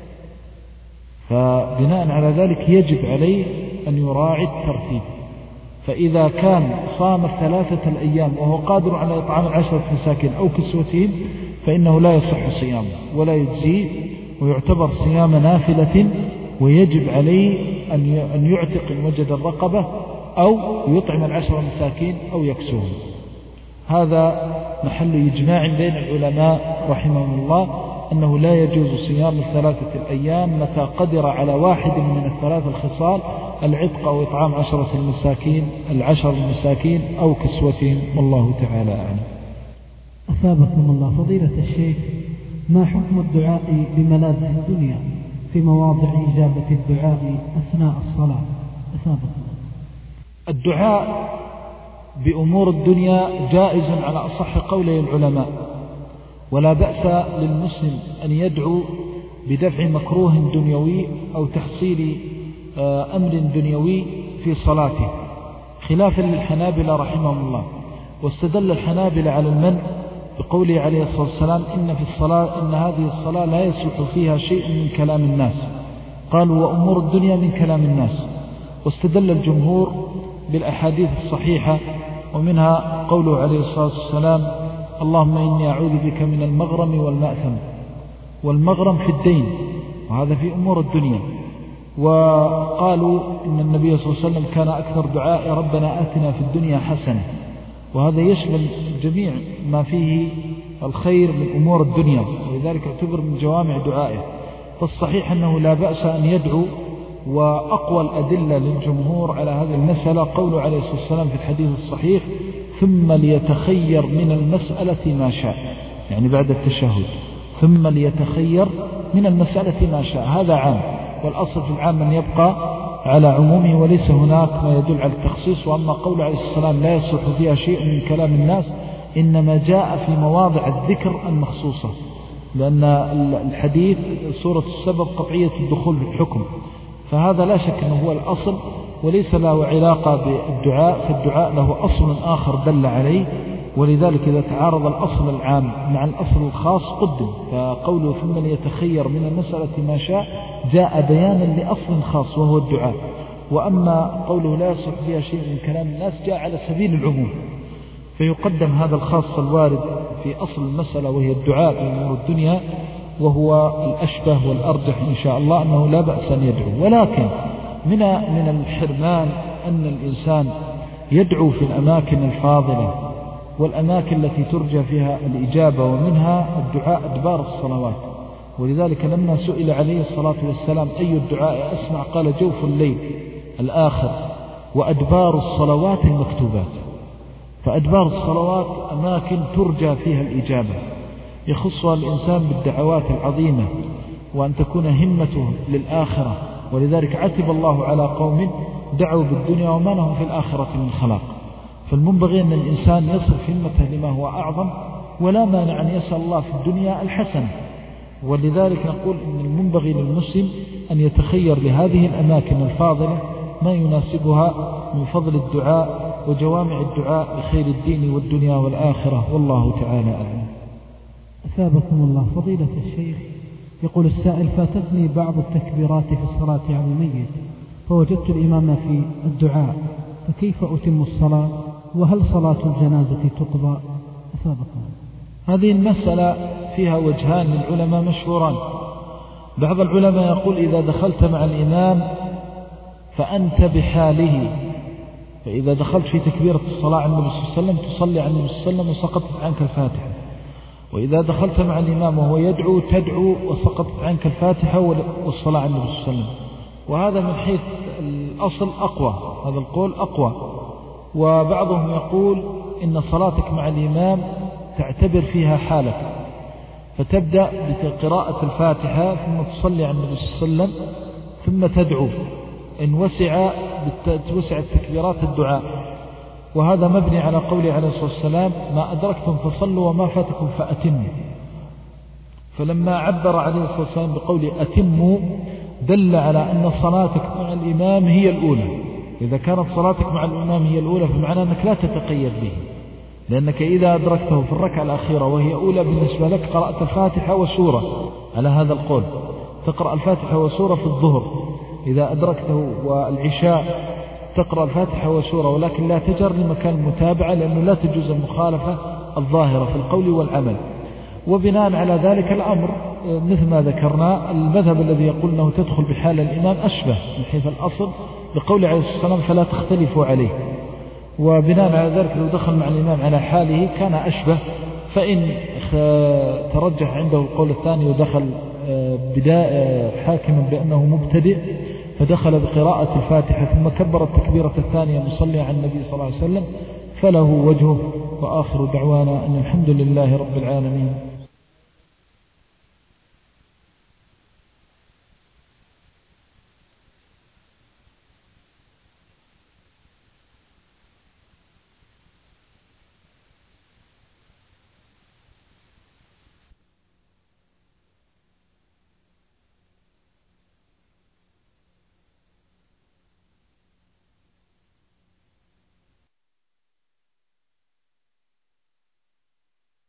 فبناء على ذلك يجب عليه أن يراعي الترتيب. فإذا كان صام 3 الأيام وهو قادر على إطعام 10 مساكين أو كسوتهم فإنه لا يصح صيامه ولا يجزيه، ويعتبر صيام نافلة، ويجب عليه أن يعتق إن وجد الرقبة أو يطعم 10 مساكين أو يكسوهم. هذا محل إجماع بين العلماء رحمهم الله أنه لا يجوز صيام 3 الأيام متى قدر على واحد من ال3 الخصال، العتق أو إطعام 10 المساكين أو كسوتهم، والله تعالى أعلم. أثابكم الله. فضيلة الشيخ، ما حكم الدعاء بملاذ الدنيا في مواضع إجابة الدعاء أثناء الصلاة؟ أثابكم الله. الدعاء بأمور الدنيا جائز على أصح قولي العلماء، ولا بأس للمسلم أن يدعو بدفع مكروه دنيوي أو تحصيل أمر دنيوي في صلاته، خلافا للحنابلة رحمهم الله. واستدل الحنابلة على المنع بقوله عليه الصلاة والسلام إن هذه الصلاة لا يصلح فيها شيء من كلام الناس، قالوا وأمور الدنيا من كلام الناس. واستدل الجمهور بالأحاديث الصحيحة، ومنها قوله عليه الصلاة والسلام اللهم إني أعوذ بك من المغرم والمأثم. والمغرم في الدين، وهذا في أمور الدنيا. وقالوا إن النبي صلى الله عليه وسلم كان أكثر دعاء ربنا آتنا في الدنيا حسنة، وهذا يشمل جميع ما فيه الخير من أمور الدنيا، ولذلك اعتبر من جوامع دعائه. فالصحيح أنه لا بأس أن يدعو وأقوى الأدلة للجمهور على هذه المسألة قوله عليه الصلاة والسلام في الحديث الصحيح: ثم ليتخير من المسألة ما شاء، يعني بعد التشهد ثم ليتخير من المسألة ما شاء. هذا عام، والأصل في العام أن يبقى على عمومه وليس هناك ما يدل على التخصيص. وأما قول عليه الصلاة والسلام لا يصح فيها شيء من كلام الناس، إنما جاء في مواضع الذكر المخصوصة، لأن الحديث صورة السبب قطعية الدخول في الحكم، فهذا لا شك أنه هو الأصل وليس له علاقة بالدعاء، فالدعاء له أصل آخر دل عليه، ولذلك إذا تعارض الأصل العام مع الأصل الخاص قدم. فقوله ثم ليتخير من المسألة ما شاء جاء بيانا لأصل خاص وهو الدعاء. وأما قوله لا يصح فيها شيء من كلام الناس جاء على سبيل العموم، فيقدم هذا الخاص الوارد في أصل المسألة وهي الدعاء في أمور الدنيا، وهو الأشبه والأرجح إن شاء الله أنه لا بأس أن يدعو. ولكن من الحرمان أن الإنسان يدعو في الأماكن الفاضلة والأماكن التي ترجى فيها الإجابة، ومنها الدعاء أدبار الصلوات. ولذلك لما سئل عليه الصلاة والسلام أي الدعاء أسمع قال جوف الليل الآخر وأدبار الصلوات المكتوبات. فأدبار الصلوات أماكن ترجى فيها الإجابة، يخصها الإنسان بالدعوات العظيمة، وأن تكون همته للآخرة. ولذلك عتب الله على قوم دعوا بالدنيا وما لهم في الآخرة من خلاق. فالمنبغي أن الإنسان يصرف همته لما هو أعظم، ولا مانع أن يسأل الله في الدنيا الحسنة. ولذلك نقول أن المنبغي للمسلم أن يتخير لهذه الأماكن الفاضلة ما يناسبها من فضل الدعاء وجوامع الدعاء بخير الدين والدنيا والآخرة، والله تعالى أعلم. أثابكم الله. فضيلة الشيخ، يقول السائل: فاتتني بعض التكبيرات في الصلاة على الميت، فوجدت الإمام في الدعاء، فكيف أتم الصلاة؟ وهل صلاة الجنازة تقضى؟ أثابكم. هذه المسألة فيها وجهان للعلماء مشهوران. بعض العلماء يقول إذا دخلت مع الإمام فأنت بحاله، فإذا دخلت في تكبيرة الصلاة على النبي صلى الله عليه وسلم تصلي على النبي صلى الله عليه وسلم وسقطت عنك الفاتحة، وإذا دخلت مع الإمام وهو يدعو تدعو وسقطت عنك الفاتحة والصلاة على النبي صلى الله عليه وسلم. وهذا من حيث الأصل أقوى، هذا القول أقوى. وبعضهم يقول إن صلاتك مع الإمام تعتبر فيها حالك، فتبدأ بقراءة الفاتحة ثم تصلي على النبي صلى الله عليه وسلم ثم تدعو، إن وسعت تكبيرات الدعاء. وهذا مبني على قوله عليه الصلاة والسلام: ما أدركتم فصلوا وما فاتكم فأتموا. فلما عبر عليه الصلاة والسلام بقوله أتموا دل على أن صلاتك مع الإمام هي الأولى. إذا كانت صلاتك مع الإمام هي الأولى فمعنى أنك لا تتقيد به، لأنك إذا أدركته في الركعة الأخيرة وهي أولى بالنسبة لك قرأت الفاتحة وسورة. على هذا القول تقرأ الفاتحة وسورة في الظهر، إذا أدركته والعشاء تقرأ الفاتحة وسورة، ولكن لا تجر لمكان المتابعة، لأنه لا تجوز المخالفة الظاهرة في القول والعمل. وبناء على ذلك الأمر مثل ما ذكرنا، المذهب الذي يقول أنه تدخل بحال الإمام أشبه من حيث الأصل بقول عليه الصلاة والسلام فلا تختلفوا عليه. وبناء على ذلك لو دخل مع الإمام على حاله كان أشبه. فإن ترجح عنده القول الثاني ودخل حاكما بأنه مبتدئ فدخل بقراءة الفاتحة ثم كبر التكبيرة الثانية مصلي على النبي صلى الله عليه وسلم فله وجهه. وآخر دعوانا أن الحمد لله رب العالمين.